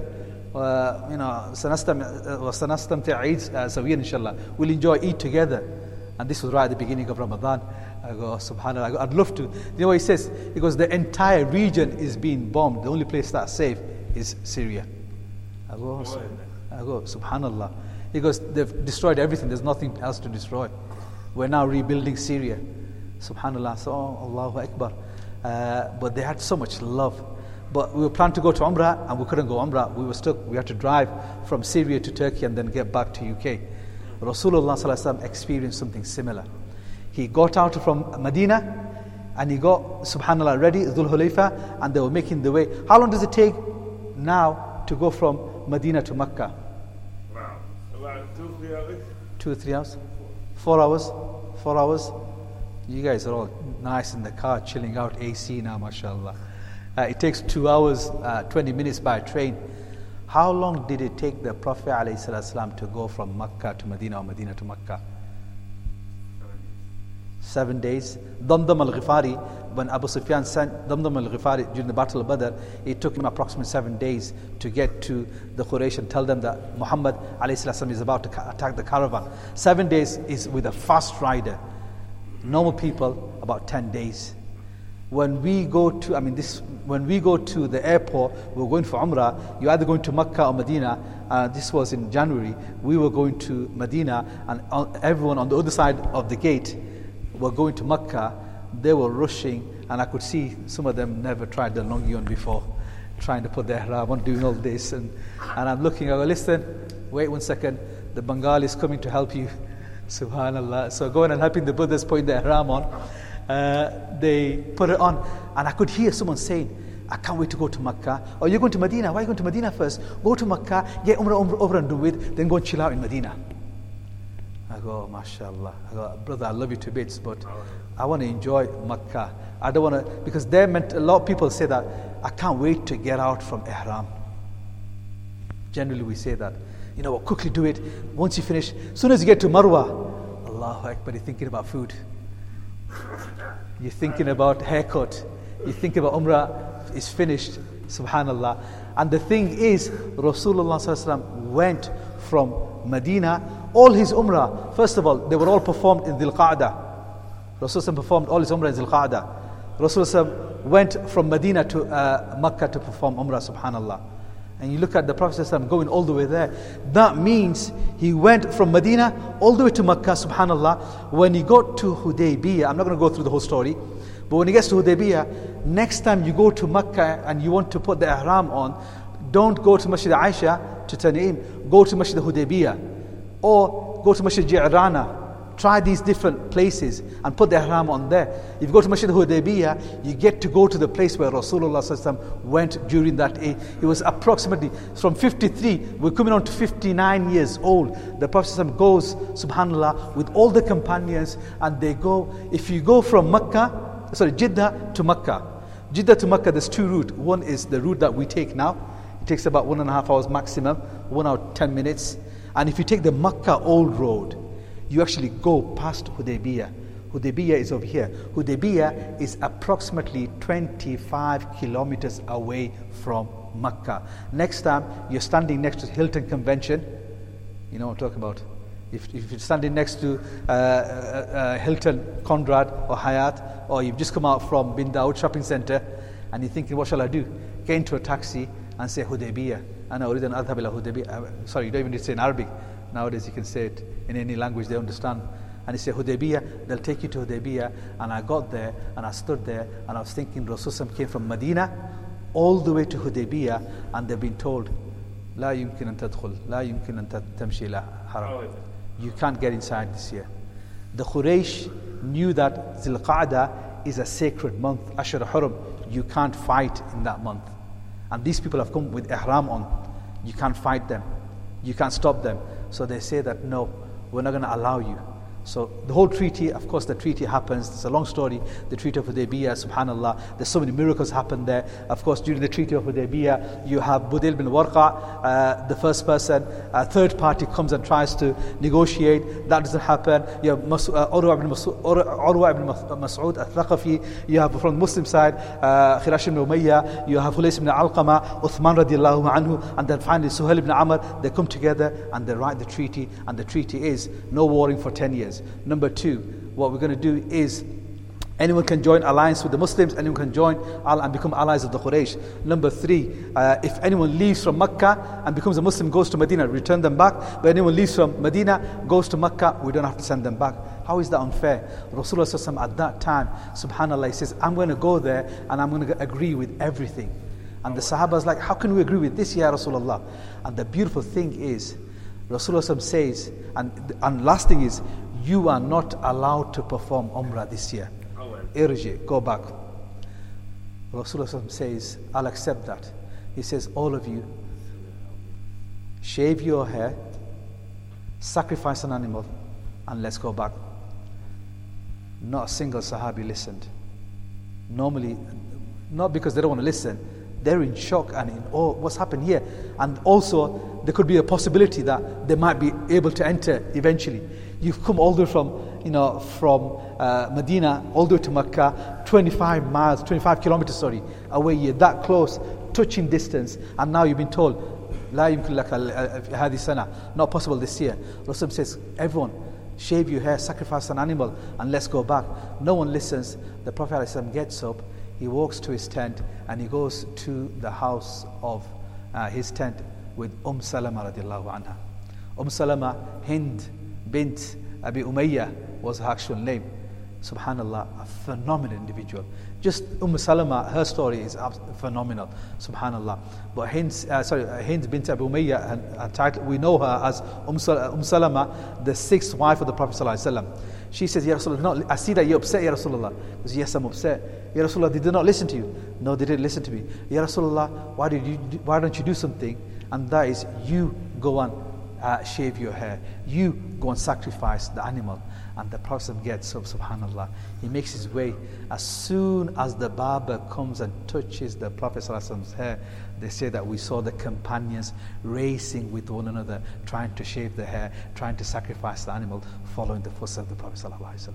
Speaker 3: سنستمتع عيد سويا إن شاء الله. We'll enjoy, eat together. And this was right at the beginning of Ramadan. I go, subhanAllah, I'd love to. You know what he says? He goes, the entire region is being bombed. The only place that's safe is Syria. I go, subhanAllah. He goes, they've destroyed everything. There's nothing else to destroy. We're now rebuilding Syria. Subhanallah. So, Allahu Akbar. But they had so much love. But we were planning to go to Umrah and we couldn't go Umrah. We were stuck. We had to drive from Syria to Turkey and then get back to UK. Rasulullah sallallahu alaihi wasallam experienced something similar. He got out from Medina and he got, subhanallah, ready, Dhul Hulayfa, and they were making the way. How long does it take now to go from Medina to Mecca?
Speaker 4: Wow. About 2-3 hours?
Speaker 3: 2-3 hours? 4 hours? 4 hours? You guys are all nice in the car, chilling out, AC now, mashallah. It takes 2 hours, 20 minutes by train. How long did it take the Prophet ﷺ to go from Makkah to Medina or Medina to Makkah? 7 days. Damdam al-Ghifari, when Abu Sufyan sent Damdam al-Ghifari during the Battle of Badr, it took him approximately 7 days to get to the Quraysh and tell them that Muhammad ﷺ is about to attack the caravan. 7 days is with a fast rider. Normal people, about 10 days. When we go to, when we go to the airport, we're going for Umrah, you're either going to Makkah or Medina. This was in January. We were going to Medina, and everyone on the other side of the gate were going to Makkah. They were rushing, and I could see some of them never tried the longi on before, trying to put their ihram on, doing all this. And I'm looking, I go, listen, wait 1 second, the Bengali is coming to help you. Subhanallah. So going and helping the Buddhas putting their ihram on. They put it on, and I could hear someone saying, I can't wait to go to Makkah. Oh, you're going to Medina? Why are you going to Medina first? Go to Makkah, get Umrah over and do with, then go and chill out in Medina. I go, mashallah. I go, brother, I love you to bits, but I want to enjoy Makkah. I don't want to, because there meant a lot of people say that, I can't wait to get out from Ihram. Generally we say that. You know what, quickly do it. Once you finish, as soon as you get to Marwa, Allahu Akbar, you're thinking about food. You're thinking about haircut. You think about Umrah is finished. Subhanallah. And the thing is, Rasulullah SAW went from Medina. All his Umrah, first of all, they were all performed in Dhul Qa'dah. Rasulullah performed all his Umrah in Dhul Qa'dah. Rasulullah went from Medina to Makkah to perform Umrah. Subhanallah. And you look at the Prophet ﷺ going all the way there. That means he went from Medina all the way to Makkah, subhanallah. When he got to Hudaybiyah, I'm not going to go through the whole story, but when he gets to Hudaybiyah, next time you go to Makkah and you want to put the ihram on, don't go to Masjid Aisha to Tan'im, go to Masjid Hudaybiyah, or go to Masjid Ji'rana. Try these different places and put the ihram on there. If you go to Masjid Hudaybiyah, you get to go to the place where Rasulullah went during that age. He was approximately from 53, we're coming on to 59 years old. The Prophet goes, subhanallah, with all the companions, and they go, if you go from Jeddah to Makkah. Jeddah to Makkah, there's two routes. One is the route that we take now. It takes about 1.5 hours maximum, 1 hour 10 minutes. And if you take the Makkah old road, you actually go past Hudaybiyah. Hudaybiyah is over here. Hudaybiyah is approximately 25 kilometers away from Makkah. Next time, you're standing next to Hilton Convention. You know what I'm talking about. If you're standing next to Hilton, Conrad or Hyatt, or you've just come out from Bin Dawood shopping center, and you're thinking, what shall I do? Get into a taxi and say Hudaybiyah. Sorry, you don't even need to say in Arabic. Nowadays you can say it in any language they understand. And you say Hudaybiyah, they'll take you to Hudaybiyah. And I got there and I stood there and I was thinking Rasulullah came from Medina all the way to Hudaybiyah, and they've been told, لا يمكن أن تدخل, لا يمكن أن تمشي إلى حرم. You can't get inside this year. The Quraysh knew that Dhul Qa'dah is a sacred month, Ashur Hurum. You can't fight in that month. And these people have come with ihram on. You can't fight them. You can't stop them. So they say that, no, we're not going to allow you. So the whole treaty, of course the treaty happens, it's a long story, the treaty of Hudaybiyah, subhanallah, there's so many miracles happen there. Of course during the treaty of Hudaybiyah, you have Budayl bin Warqa, the first person, a third party comes and tries to negotiate, that doesn't happen. You have Urwa ibn Mas'ud al-Thaqafi, you have from the Muslim side, Khirash ibn Umayyah, you have Hulays ibn Alqama, Uthman radiallahu anhu, and then finally Suhail ibn Amr, they come together and they write the treaty, and the treaty is no warring for 10 years. Number 2, what we're going to do is anyone can join alliance with the Muslims, anyone can join and become allies of the Quraysh. Number 3, if anyone leaves from Makkah and becomes a Muslim, goes to Medina, return them back. But anyone leaves from Medina, goes to Makkah, we don't have to send them back. How is that unfair? Rasulullah at that time, subhanallah, he says, I'm going to go there and I'm going to agree with everything. And the Sahaba is like, how can we agree with this, Ya Rasulullah? And the beautiful thing is, Rasulullah says, and last thing is, you are not allowed to perform Umrah this year. Irji, go back. Rasulullah says, I'll accept that. He says, all of you, shave your hair, sacrifice an animal, and let's go back. Not a single Sahabi listened. Normally, not because they don't want to listen. They're in shock and in awe. What's happened here? And also, there could be a possibility that they might be able to enter eventually. You've come all the way from Medina all the way to Mecca, 25 kilometers, away. You're that close, touching distance, and now you've been told, لا يمكن لك هذه السنة, not possible this year. Rasul says, everyone, shave your hair, sacrifice an animal, and let's go back. No one listens. The Prophet ﷺ gets up, he walks to his tent, and he goes to the house of his tent with Salama radiallahu anha. Salama, Hind bint Abi Umayyah was her actual name. Subhanallah, a phenomenal individual. Just Salama, her story is phenomenal. Subhanallah. But Hind bint Abi Umayyah, her title, we know her as Salama, the sixth wife of the Prophet ﷺ. She says, Ya Rasulullah, no, I see that you're upset, Ya Rasulullah. He says, yes, I'm upset. Ya Rasulullah, they did not listen to you. No, they didn't listen to me. Ya Rasulullah, why don't you do something? And that is, you go and shave your hair. You go and sacrifice the animal. And the Prophet gets up, subhanallah. He makes his way. As soon as the barber comes and touches the Prophet's hair, they say that we saw the companions racing with one another, trying to shave the hair, trying to sacrifice the animal, following the footsteps of the Prophet.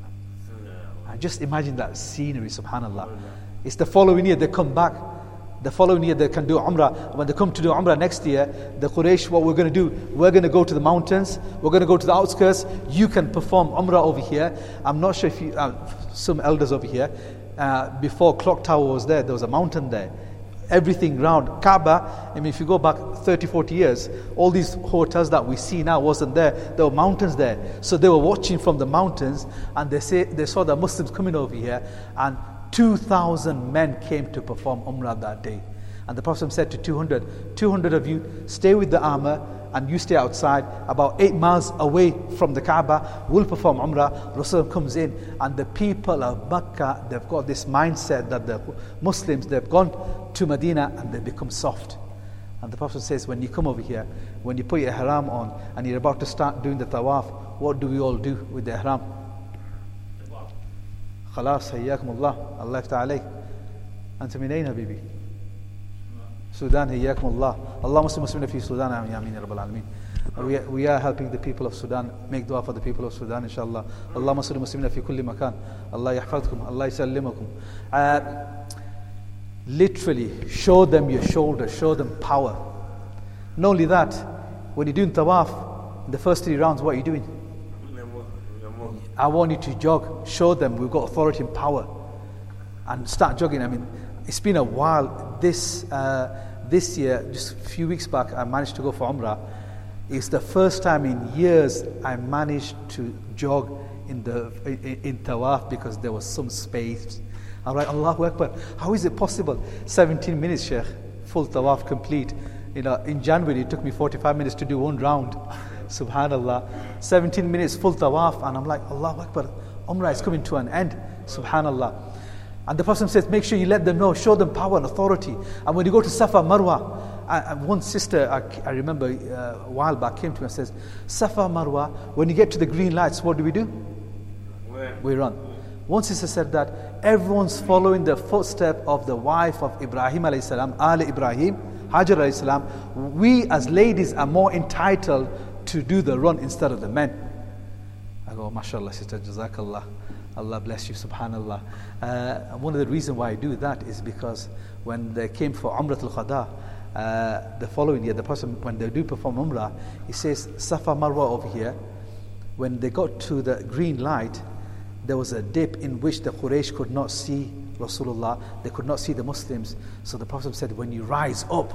Speaker 3: And just imagine that scenery, subhanallah. It's the following year they come back. The following year they can do Umrah. When they come to do Umrah next year, the Quraysh, what we're going to do, we're going to go to the mountains, we're going to go to the outskirts, you can perform Umrah over here. I'm not sure if you, some elders over here, before Clock Tower was there was a mountain there. Everything round Kaaba, I mean, if you go back 30, 40 years, all these hotels that we see now wasn't there. There were mountains there. So they were watching from the mountains, and they saw the Muslims coming over here, and 2,000 men came to perform Umrah that day. And the Prophet said to 200 of you, stay with the armor, and you stay outside, about 8 miles away from the Kaaba, we'll perform Umrah. Rasul comes in, and the people of Makkah, they've got this mindset that the Muslims, they've gone to Medina and they become soft. And the Prophet says, when you come over here, when you put your ihram on, and you're about to start doing the tawaf, what do we all do with the ihram? خلاص حياكم الله الله يفتح عليك أنت من أين حبيبي Sudan حياكم الله اللهم صل وسلم في Sudan يا آمين يا رب العالمين. We are helping the people of Sudan. Make dua for the people of Sudan inshallah. اللهم صل وسلم في كل مكان الله يحفظكم الله يسلمكم. Literally show them your shoulder, show them power. Not only that, when you're doing tawaf, the first 3 rounds, what are you doing? I want you to jog. Show them we've got authority and power, and start jogging. I mean, it's been a while. This year, just a few weeks back, I managed to go for Umrah. It's the first time in years I managed to jog in Tawaf because there was some space. I'm like, Allahu Akbar. How is it possible? 17 minutes, Sheikh, full Tawaf complete. In January it took me 45 minutes to do 1 round. Subhanallah, 17 minutes full tawaf, and I'm like, Allahu Akbar, Umrah is coming to an end. Subhanallah. And the Prophet says, make sure you let them know, show them power and authority. And when you go to Safa Marwa, one sister, I remember a while back, came to me and says, Safa Marwa, when you get to the green lights, what do? We run. One sister said that everyone's following the footstep of the wife of Ibrahim alayhi salam, Ali Ibrahim, Hajar alayhi salam. We as ladies are more entitled to do the run instead of the men. I go, mashallah, sister, jazakallah. Allah bless you, subhanallah. One of the reasons why I do that is because when they came for Umratul Qada, the following year, the person, when they do perform Umrah, he says, Safa Marwa over here, when they got to the green light, there was a dip in which the Quraysh could not see Rasulullah, they could not see the Muslims. So the Prophet said, when you rise up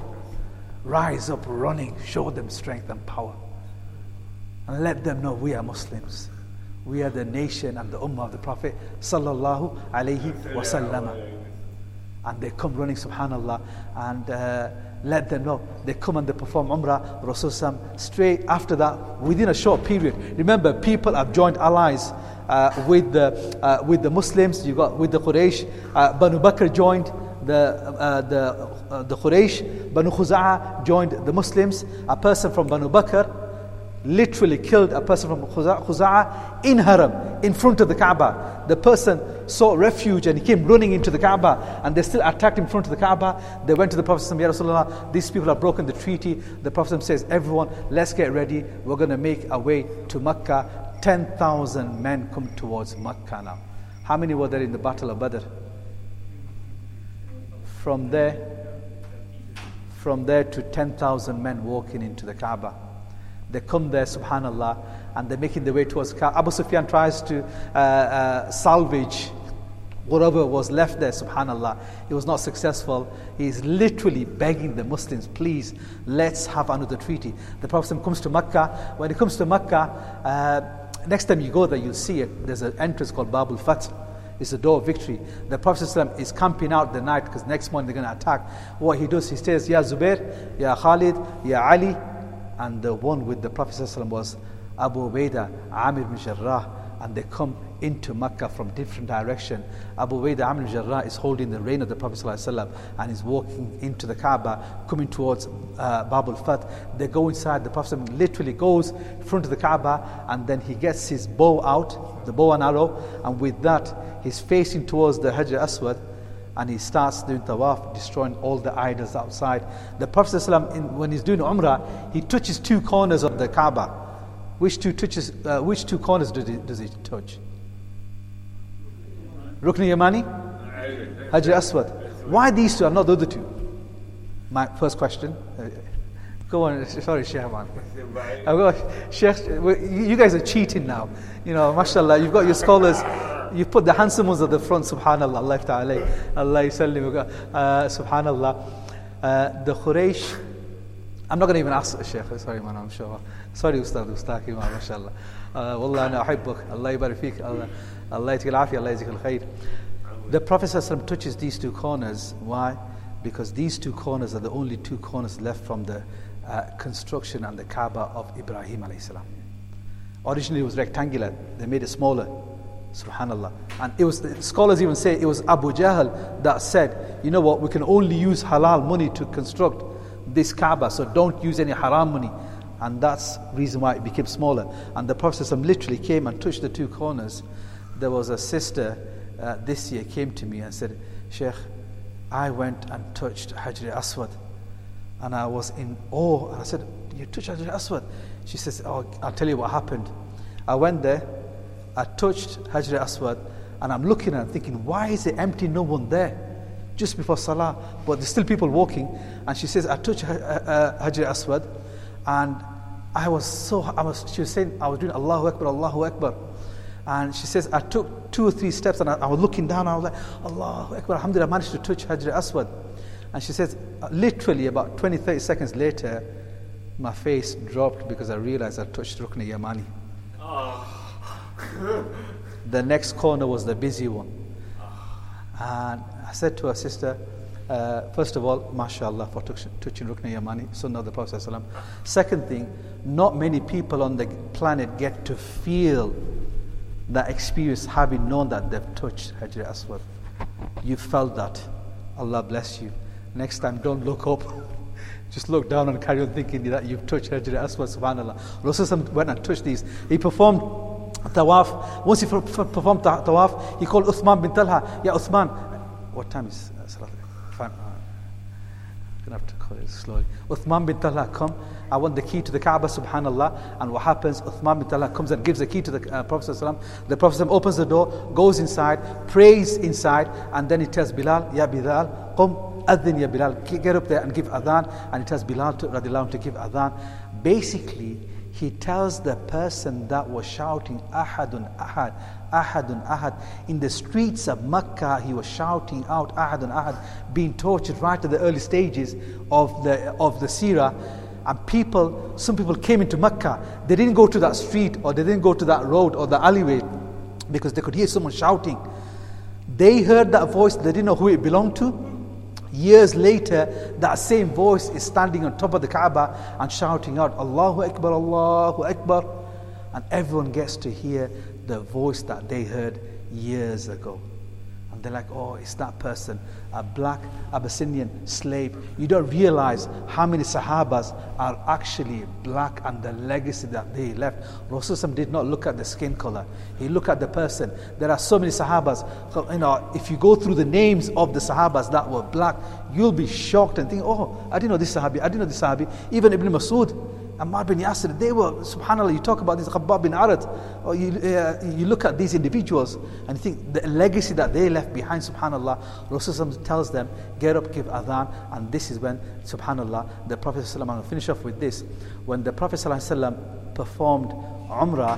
Speaker 3: running, show them strength and power. And let them know we are Muslims. We are the nation and the ummah of the Prophet sallallahu alayhi wasallam. And they come running, subhanallah, and let them know. They come and they perform Umrah. Rasulullah straight after that, within a short period. Remember, people have joined allies with the Muslims. You got with the Quraysh. Banu Bakr joined the Quraysh. Banu Khuza'a joined the Muslims. A person from Banu Bakr literally killed a person from Khuza'a in Haram, in front of the Kaaba. The person sought refuge and he came running into the Kaaba, and they still attacked him in front of the Kaaba. They went to the Prophet, Ya Rasulullah, these people have broken the treaty. The Prophet says, everyone, let's get ready. We're going to make our way to Makkah. 10,000 men come towards Makkah now. How many were there in the Battle of Badr? From there to 10,000 men walking into the Kaaba. They come there, subhanallah, and they're making their way towards Kaaba. Abu Sufyan tries to salvage whatever was left there, subhanallah. It was not successful. He's literally begging the Muslims, please, let's have another treaty. The Prophet comes to Makkah. When he comes to Makkah, next time you go there, you'll see it. There's an entrance called Babul Fath. It's the door of victory. The Prophet ﷺ is camping out the night because next morning they're going to attack. What he does, he says, Ya Zubair, Ya Khalid, Ya Ali. And the one with the Prophet ﷺ was Abu Ubaidah, Amir bin Jarrah. And they come into Makkah from different direction. Abu Ubaidah, Amir bin Jarrah is holding the rein of the Prophet ﷺ and is walking into the Kaaba, coming towards Babul Fath. They go inside. The Prophet ﷺ literally goes in front of the Kaaba, and then he gets his bow out, the bow and arrow, and with that he's facing towards the Hajar Aswad, and he starts doing tawaf, destroying all the idols outside. The Prophet ﷺ, when he's doing Umrah, he touches two corners of the Kaaba. Which two corners does he touch? Rukn Yamani, Hajar Aswad. Why these two and not the other two? My first question. Go on, sorry, Sheikh man. Sheikh, you guys are cheating now. You know, mashallah, you've got your scholars. You put the handsome ones at the front, subhanallah, Allah ta'ala, Allah yusallim, subhanallah. The Quraysh, I'm not going to even ask Sheikh, sorry man, I'm sure. Sorry Ustad, Ustaki man, mashallah. Wallah ana uhibbuk, Allah yubarik fik, Allah yatik al-afiyah, Allah yatik al-khair. The Prophet ﷺ touches these two corners. Why? Because these two corners are the only two corners left from the construction and the Kaaba of Ibrahim alayhi salam. Originally it was rectangular, they made it smaller. Subhanallah. And it was, the scholars even say it was Abu Jahl that said, you know what, we can only use halal money to construct this Kaaba, so don't use any haram money. And that's the reason why it became smaller. And the Prophet ﷺ literally came and touched the two corners. There was a sister this year came to me and said, Sheikh, I went and touched Hajar Aswad, and I was in awe. And I said, you touched Hajar Aswad? She says, oh, I'll tell you what happened. I went there, I touched Hajar Aswad, and I'm looking and thinking, why is it empty, no one there? Just before Salah, but there's still people walking. And she says, I touched Hajar Aswad, and she was saying, I was doing Allahu Akbar, Allahu Akbar. And she says, I took 2 or 3 steps, and I was looking down, and I was like, Allahu Akbar, alhamdulillah, I managed to touch Hajar Aswad. And she says, literally about 20, 30 seconds later, my face dropped because I realized I touched Rukn Yamani. The next corner was the busy one. And I said to her sister, first of all, mashallah for touching Rukn Yamani, Sunnah of the Prophet ﷺ. Second thing, not many people on the planet get to feel that experience, having known that they've touched Hajar Aswad. You felt that. Allah bless you. Next time, don't look up. Just look down and carry on thinking that you've touched Hajar Aswad, subhanAllah. Rasulullah went and touched these. He performed tawaf. Once he performed tawaf, he called Uthman bin Talha. Ya Uthman, what time is Salat? Fine. I'm going to have to call it slowly. Uthman bin Talha, come. I want the key to the Kaaba, subhanallah. And what happens? Uthman bin Talha comes and gives the key to the Prophet ﷺ. The Prophet ﷺ opens the door, goes inside, prays inside, and then he tells Bilal, Ya Bilal, qum adhin ya Bilal, get up there and give adhan. And he tells Bilal to give adhan. Basically, he tells the person that was shouting, Ahadun Ahad, Ahadun Ahad. In the streets of Makkah, he was shouting out, Ahadun Ahad, being tortured right at the early stages of the seerah. And some people came into Makkah. They didn't go to that street, or they didn't go to that road or the alleyway, because they could hear someone shouting. They heard that voice, they didn't know who it belonged to. Years later, that same voice is standing on top of the Kaaba and shouting out, Allahu Akbar, Allahu Akbar. And everyone gets to hear the voice that they heard years ago. And they're like, oh, it's that person, a black Abyssinian slave. You don't realize how many Sahabas are actually black and the legacy that they left. Rasulullah did not look at the skin color. He looked at the person. There are so many Sahabas. If you go through the names of the Sahabas that were black, you'll be shocked and think, oh, I didn't know this Sahabi, I didn't know this Sahabi. Even Ibn Masud, Ammar bin Yasir, they were, subhanAllah, you talk about this, Khabbab bin Arad, or you look at these individuals and you think the legacy that they left behind, subhanAllah. Rasulullah tells them, get up, give adhan, and this is when, subhanAllah, the Prophet ﷺ, I'm going to finish off with this, when the Prophet ﷺ performed Umrah,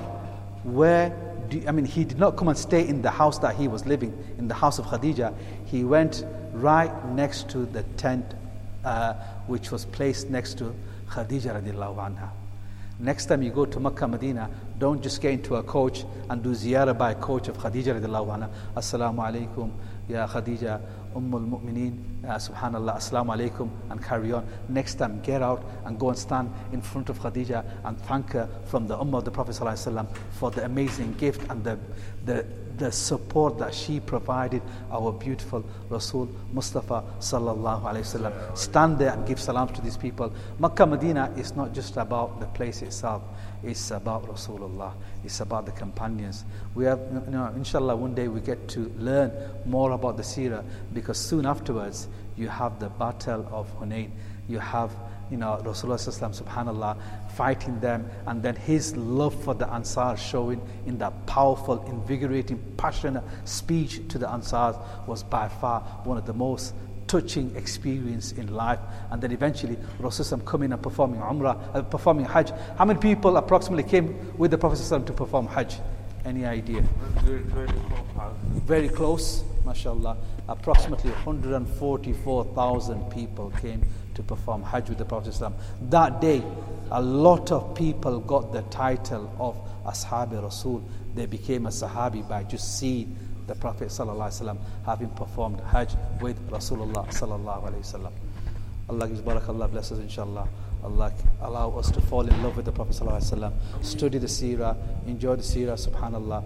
Speaker 3: he did not come and stay in the house that he was living, in the house of Khadija. He went right next to the tent which was placed next to Khadija radiallahu anha. Next time you go to Makkah, Medina, don't just get into a coach and do ziyarah by a coach of Khadija radiallahu anha. Assalamu alaikum, ya Khadija, Ummul Mu'mineen, subhanallah, assalamu alaikum, and carry on. Next time, get out and go and stand in front of Khadija and thank her from the Ummah of the Prophet sallallahu alaihi wasallam for the amazing gift and the support that she provided our beautiful Rasul Mustafa sallallahu alaihi wasallam. Stand there and give salams to these people. Makkah, Medina is not just about the place itself. It's about Rasulullah. It's about the companions. We have, inshallah, one day we get to learn more about the seerah, because soon afterwards you have the Battle of Hunain. You have, Rasulullah subhanallah, fighting them, and then his love for the Ansar showing in that powerful, invigorating, passionate speech to the Ansars was by far one of the most touching experience in life. And then eventually Rasulullah coming and performing Umrah, performing Hajj. How many people approximately came with the Prophet to perform Hajj? Any idea? Very close, mashallah. Approximately 144,000 people came to perform Hajj with the Prophet. That day, a lot of people got the title of Ashabi Rasul. They became a Sahabi by just seeing the Prophet ﷺ having performed Hajj with Rasulullah ﷺ. Allah gives barakallah, bless us inshallah. Allah allow us to fall in love with the Prophet ﷺ, study the seerah, enjoy the seerah, subhanallah.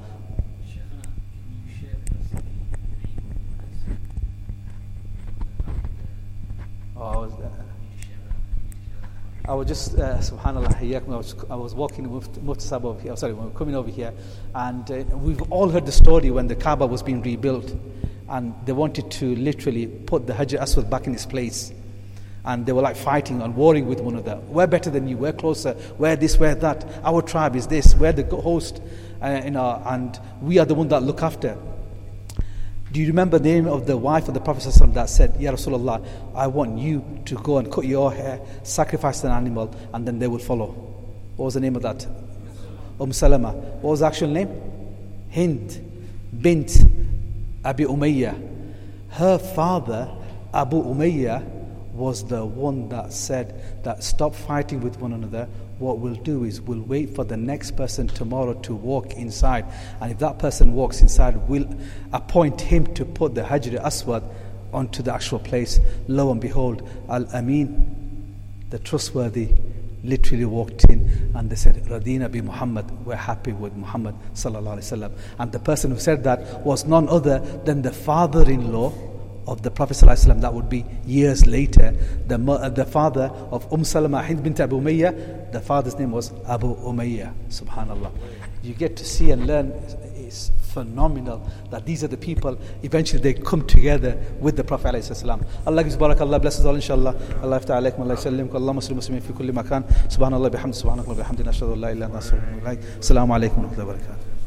Speaker 3: I was just, subhanallah, I was walking with Mufti Sahib over here, coming over here, and we've all heard the story when the Kaaba was being rebuilt, and they wanted to literally put the Hajar Aswad back in its place. And they were like fighting and warring with one another. We're better than you, we're closer, we're this, we're that. Our tribe is this, we're the host, and we are the one that look after. Do you remember the name of the wife of the Prophet ﷺ that said, Ya Rasulullah, I want you to go and cut your hair, sacrifice an animal, and then they will follow. What was the name of that? Salama. What was the actual name? Hind bint Abi Umayyah. Her father, Abu Umayyah, was the one that said that stop fighting with one another. What we'll do is we'll wait for the next person tomorrow to walk inside, and if that person walks inside, we'll appoint him to put the Hajar Aswad onto the actual place. Lo and behold, Al-Amin, the trustworthy, literally walked in, and they said, Radina bi Muhammad, we're happy with Muhammad sallallahu alaihi wasallam. And the person who said that was none other than the father-in-law of the Prophet ﷺ. That would be years later. The father of Salama, Hind bint Abu Umayyah, the father's name was Abu Umayyah. Subhanallah. You get to see and learn. It's phenomenal that these are the people, eventually they come together with the Prophet ﷺ. Allah gives barak, Allah blesses all inshallah. Allah yaftah alaykum, Allah yusallimkum, Allah muslimin fi kulli makan. Subhanallah bihamdi, subhanallah bihamdi, nashhadu an la ilaha illa anta, astaghfiruka wa atubu ilaik. Assalamu alaykum wa rahmatullahi wa barakatuh.